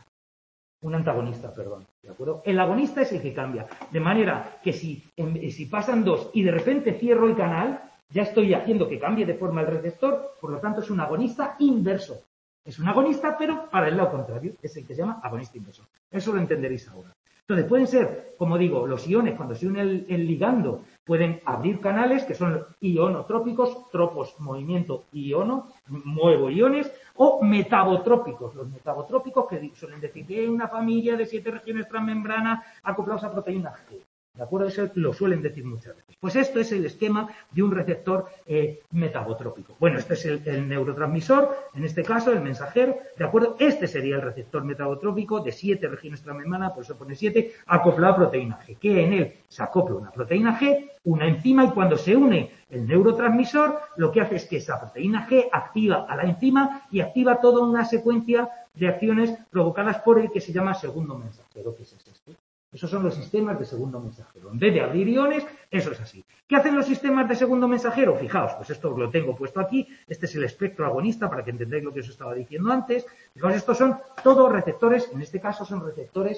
Un antagonista, perdón. ¿De acuerdo? El agonista es el que cambia. De manera que si pasan 2 y de repente cierro el canal, ya estoy haciendo que cambie de forma el receptor, por lo tanto es un agonista inverso. Es un agonista, pero para el lado contrario. Es el que se llama agonista inverso. Eso lo entenderéis ahora. Entonces, pueden ser, como digo, los iones, cuando se une el ligando, pueden abrir canales, que son ionotrópicos, tropos, movimiento, iono, muevo iones, o metabotrópicos. Los metabotrópicos, que suelen decir que hay una familia de 7 regiones transmembrana acoplados a proteína G. ¿De acuerdo? Eso lo suelen decir muchas veces. Pues esto es el esquema de un receptor metabotrópico. Bueno, este es el neurotransmisor, en este caso el mensajero, ¿de acuerdo? Este sería el receptor metabotrópico de 7 regiones transmembranas, por eso pone 7, acoplado a proteína G, que en él se acopla una proteína G, una enzima, y cuando se une el neurotransmisor, lo que hace es que esa proteína G activa a la enzima y activa toda una secuencia de acciones provocadas por el que se llama segundo mensajero, que es este. Esos son los sistemas de segundo mensajero. En vez de abrir iones, eso es así. ¿Qué hacen los sistemas de segundo mensajero? Fijaos, pues esto lo tengo puesto aquí. Este es el espectro agonista, para que entendáis lo que os estaba diciendo antes. Fijaos, estos son todos receptores, en este caso son receptores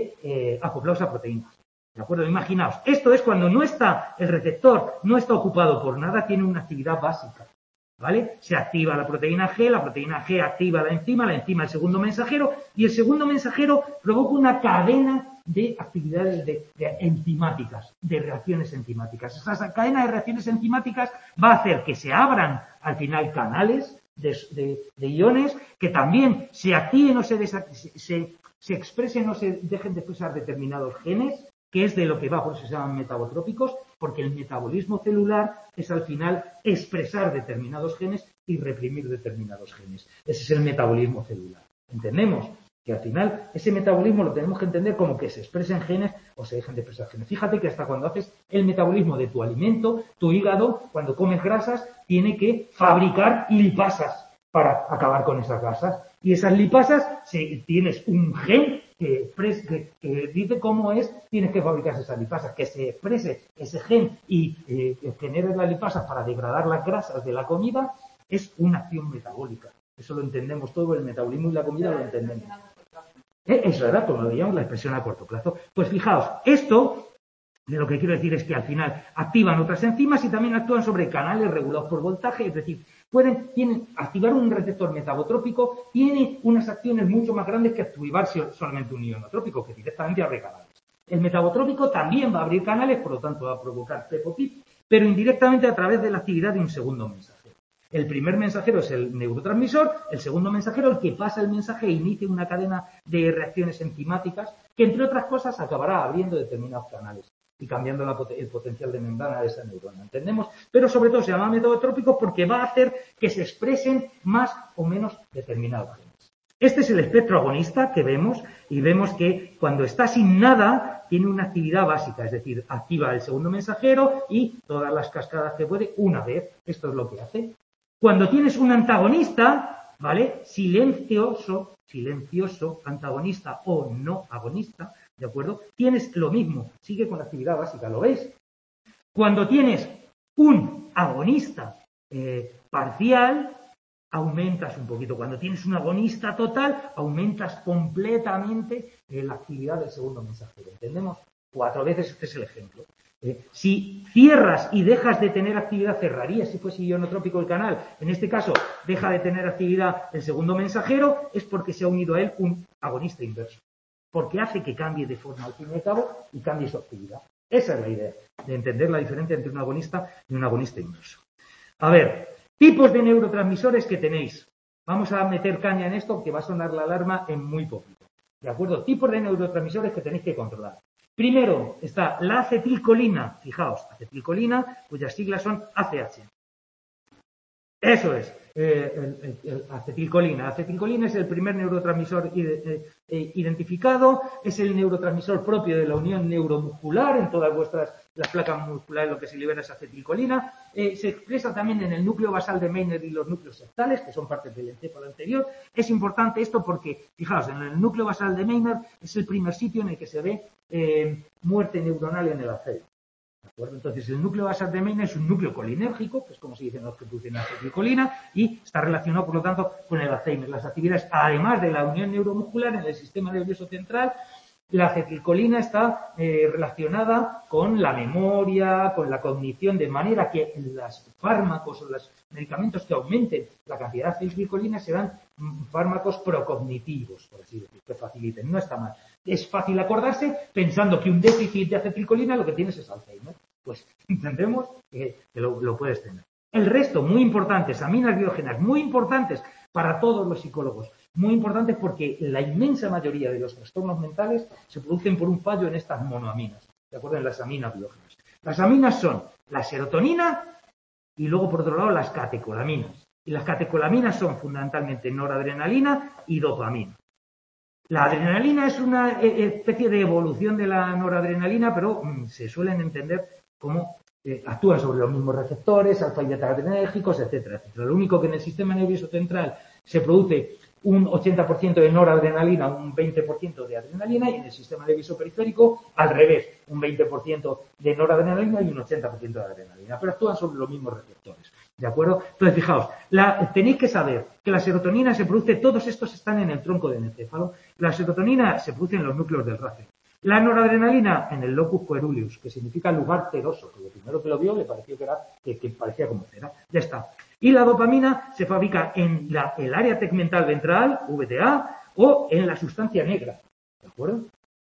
de acoplados a proteínas. ¿De acuerdo? Imaginaos, esto es cuando no está el receptor, no está ocupado por nada, tiene una actividad básica. ¿Vale? Se activa la proteína G activa la enzima el segundo mensajero, y el segundo mensajero provoca una cadena de actividades de enzimáticas, de reacciones enzimáticas. Esa cadena de reacciones enzimáticas va a hacer que se abran al final canales de iones, que también se activen o se expresen o se dejen de expresar determinados genes, que es de lo que va, por eso se llaman metabotrópicos, porque el metabolismo celular es al final expresar determinados genes y reprimir determinados genes. Ese es el metabolismo celular. ¿Entendemos? Que al final ese metabolismo lo tenemos que entender como que se expresen genes o se dejan de expresar genes. Fíjate que hasta cuando haces el metabolismo de tu alimento, tu hígado, cuando comes grasas, tiene que fabricar lipasas para acabar con esas grasas. Y esas lipasas, si tienes un gen que dice cómo tienes que fabricarse esas lipasas, que se exprese ese gen y genere las lipasas para degradar las grasas de la comida, es una acción metabólica. Eso lo entendemos todo, el metabolismo y la comida lo entendemos. Eso era, como lo llamamos, la expresión a corto plazo. Pues fijaos, esto de lo que quiero decir es que al final activan otras enzimas y también actúan sobre canales regulados por voltaje, es decir, activar un receptor metabotrópico tiene unas acciones mucho más grandes que activar solamente un ionotrópico, que directamente abre canales. El metabotrópico también va a abrir canales, por lo tanto va a provocar PEP, pero indirectamente a través de la actividad de un segundo mensajero. El primer mensajero es el neurotransmisor, el segundo mensajero el que pasa el mensaje e inicia una cadena de reacciones enzimáticas que, entre otras cosas, acabará abriendo determinados canales y cambiando el potencial de membrana de esa neurona, ¿entendemos? Pero sobre todo se llama metabotrópico porque va a hacer que se expresen más o menos determinados genes. Este es el espectro agonista que vemos y vemos que cuando está sin nada tiene una actividad básica, es decir, activa el segundo mensajero y todas las cascadas que puede una vez. Esto es lo que hace. Cuando tienes un antagonista, ¿vale? Silencioso, antagonista o no agonista, ¿de acuerdo? Tienes lo mismo, sigue con la actividad básica, ¿lo veis? Cuando tienes un agonista parcial, aumentas un poquito. Cuando tienes un agonista total, aumentas completamente la actividad del segundo mensajero. ¿Entendemos? 4 veces este es el ejemplo. Si cierras y dejas de tener actividad, cerrarías si fuese ionotrópico el canal. En este caso, deja de tener actividad el segundo mensajero, es porque se ha unido a él un agonista inverso. Porque hace que cambie de forma al fin y al cabo y cambie su actividad. Esa es la idea, de entender la diferencia entre un agonista y un agonista inverso. A ver, tipos de neurotransmisores que tenéis. Vamos a meter caña en esto, que va a sonar la alarma en muy poquito. ¿De acuerdo? Tipos de neurotransmisores que tenéis que controlar. Primero está la acetilcolina. Fijaos, acetilcolina, cuyas siglas son ACH. Eso es, acetilcolina. Acetilcolina es el primer neurotransmisor identificado, es el neurotransmisor propio de la unión neuromuscular. En todas las placas musculares lo que se libera es acetilcolina. Se expresa también en el núcleo basal de Meiner y los núcleos septales, que son partes del encéfalo anterior. Es importante esto porque, fijaos, en el núcleo basal de Meiner es el primer sitio en el que se ve muerte neuronal en el Alzheimer. ¿De acuerdo? Entonces, el núcleo basal de Meiner es un núcleo colinérgico, que es como se dicen los que producen acetilcolina, y está relacionado, por lo tanto, con el Alzheimer. Las actividades, además de la unión neuromuscular en el sistema nervioso central, la acetilcolina está relacionada con la memoria, con la cognición, de manera que los fármacos o los medicamentos que aumenten la cantidad de acetilcolina serán fármacos procognitivos, por así decirlo, que faciliten. No está mal. Es fácil acordarse pensando que un déficit de acetilcolina lo que tienes es Alzheimer. Pues entendemos que lo puedes tener. El resto, muy importantes, aminas biógenas, muy importantes para todos los psicólogos. Muy importantes porque la inmensa mayoría de los trastornos mentales se producen por un fallo en estas monoaminas. ¿De acuerdo? En las aminas biógenas. Las aminas son la serotonina y luego, por otro lado, las catecolaminas. Y las catecolaminas son fundamentalmente noradrenalina y dopamina. La adrenalina es una especie de evolución de la noradrenalina, pero se suelen entender como actúan sobre los mismos receptores, alfa y beta adrenérgicos, etcétera, etcétera. Lo único que en el sistema nervioso central se produce un 80% de noradrenalina, un 20% de adrenalina, y en el sistema nervioso periférico, al revés, un 20% de noradrenalina y un 80% de adrenalina, pero actúan sobre los mismos receptores. ¿De acuerdo? Entonces, fijaos, tenéis que saber que la serotonina se produce, todos estos están en el tronco del encéfalo. La serotonina se produce en los núcleos del rafe. La noradrenalina en el locus coeruleus, que significa lugar ceroso, que lo primero que lo vio le pareció que parecía como cera. Ya está. Y la dopamina se fabrica en el área tegmental ventral, VTA, o en la sustancia negra. ¿De acuerdo?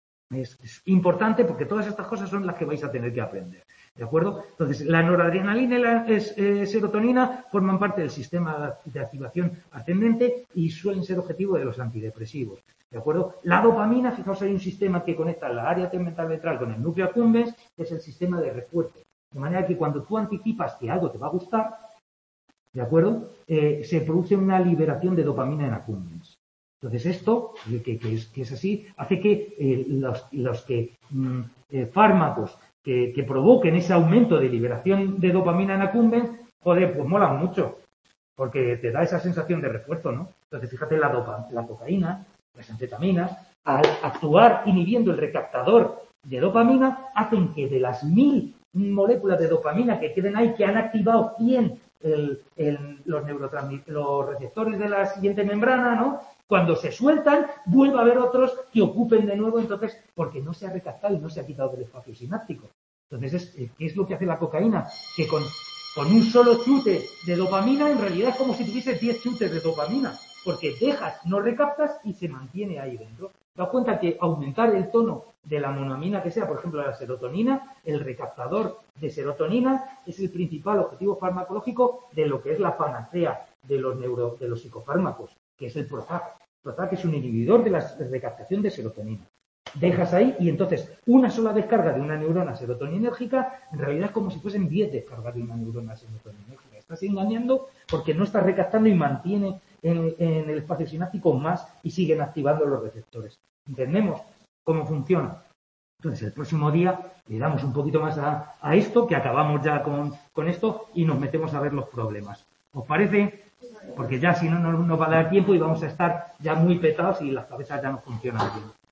Es importante porque todas estas cosas son las que vais a tener que aprender. ¿De acuerdo? Entonces, la noradrenalina y la serotonina forman parte del sistema de activación ascendente y suelen ser objetivo de los antidepresivos. ¿De acuerdo? La dopamina, fijaos, hay un sistema que conecta la área tegmental ventral con el núcleo accumbens, que es el sistema de refuerzo. De manera que cuando tú anticipas que algo te va a gustar, ¿de acuerdo? Se produce una liberación de dopamina en accumbens. Entonces esto, que es así, hace que los fármacos que provoquen ese aumento de liberación de dopamina en accumbens, joder, pues molan mucho, porque te da esa sensación de refuerzo, ¿no? Entonces fíjate la cocaína, las anfetaminas, al actuar inhibiendo el recaptador de dopamina, hacen que de las 1000 moléculas de dopamina que queden ahí, que han activado 100 los receptores de la siguiente membrana, ¿no? Cuando se sueltan, vuelve a haber otros que ocupen de nuevo, entonces, porque no se ha recaptado y no se ha quitado del espacio sináptico. Entonces, ¿qué es lo que hace la cocaína? Que con un solo chute de dopamina, en realidad es como si tuvieses 10 chutes de dopamina, porque dejas, no recaptas y se mantiene ahí dentro. Te das cuenta que aumentar el tono de la monoamina que sea, por ejemplo, la serotonina, el recaptador de serotonina, es el principal objetivo farmacológico de lo que es la panacea de los psicofármacos, que es el Prozac. Prozac es un inhibidor de la recaptación de serotonina. Dejas ahí y entonces una sola descarga de una neurona serotoninérgica en realidad es como si fuesen 10 descargas de una neurona serotoninérgica. Estás engañando porque no estás recaptando y mantiene en el espacio sináptico más y siguen activando los receptores. ¿Entendemos cómo funciona? Entonces el próximo día le damos un poquito más a esto, que acabamos ya con esto y nos metemos a ver los problemas. ¿Os parece? Porque ya si no nos va a dar tiempo y vamos a estar ya muy petados y las cabezas ya no funcionan bien.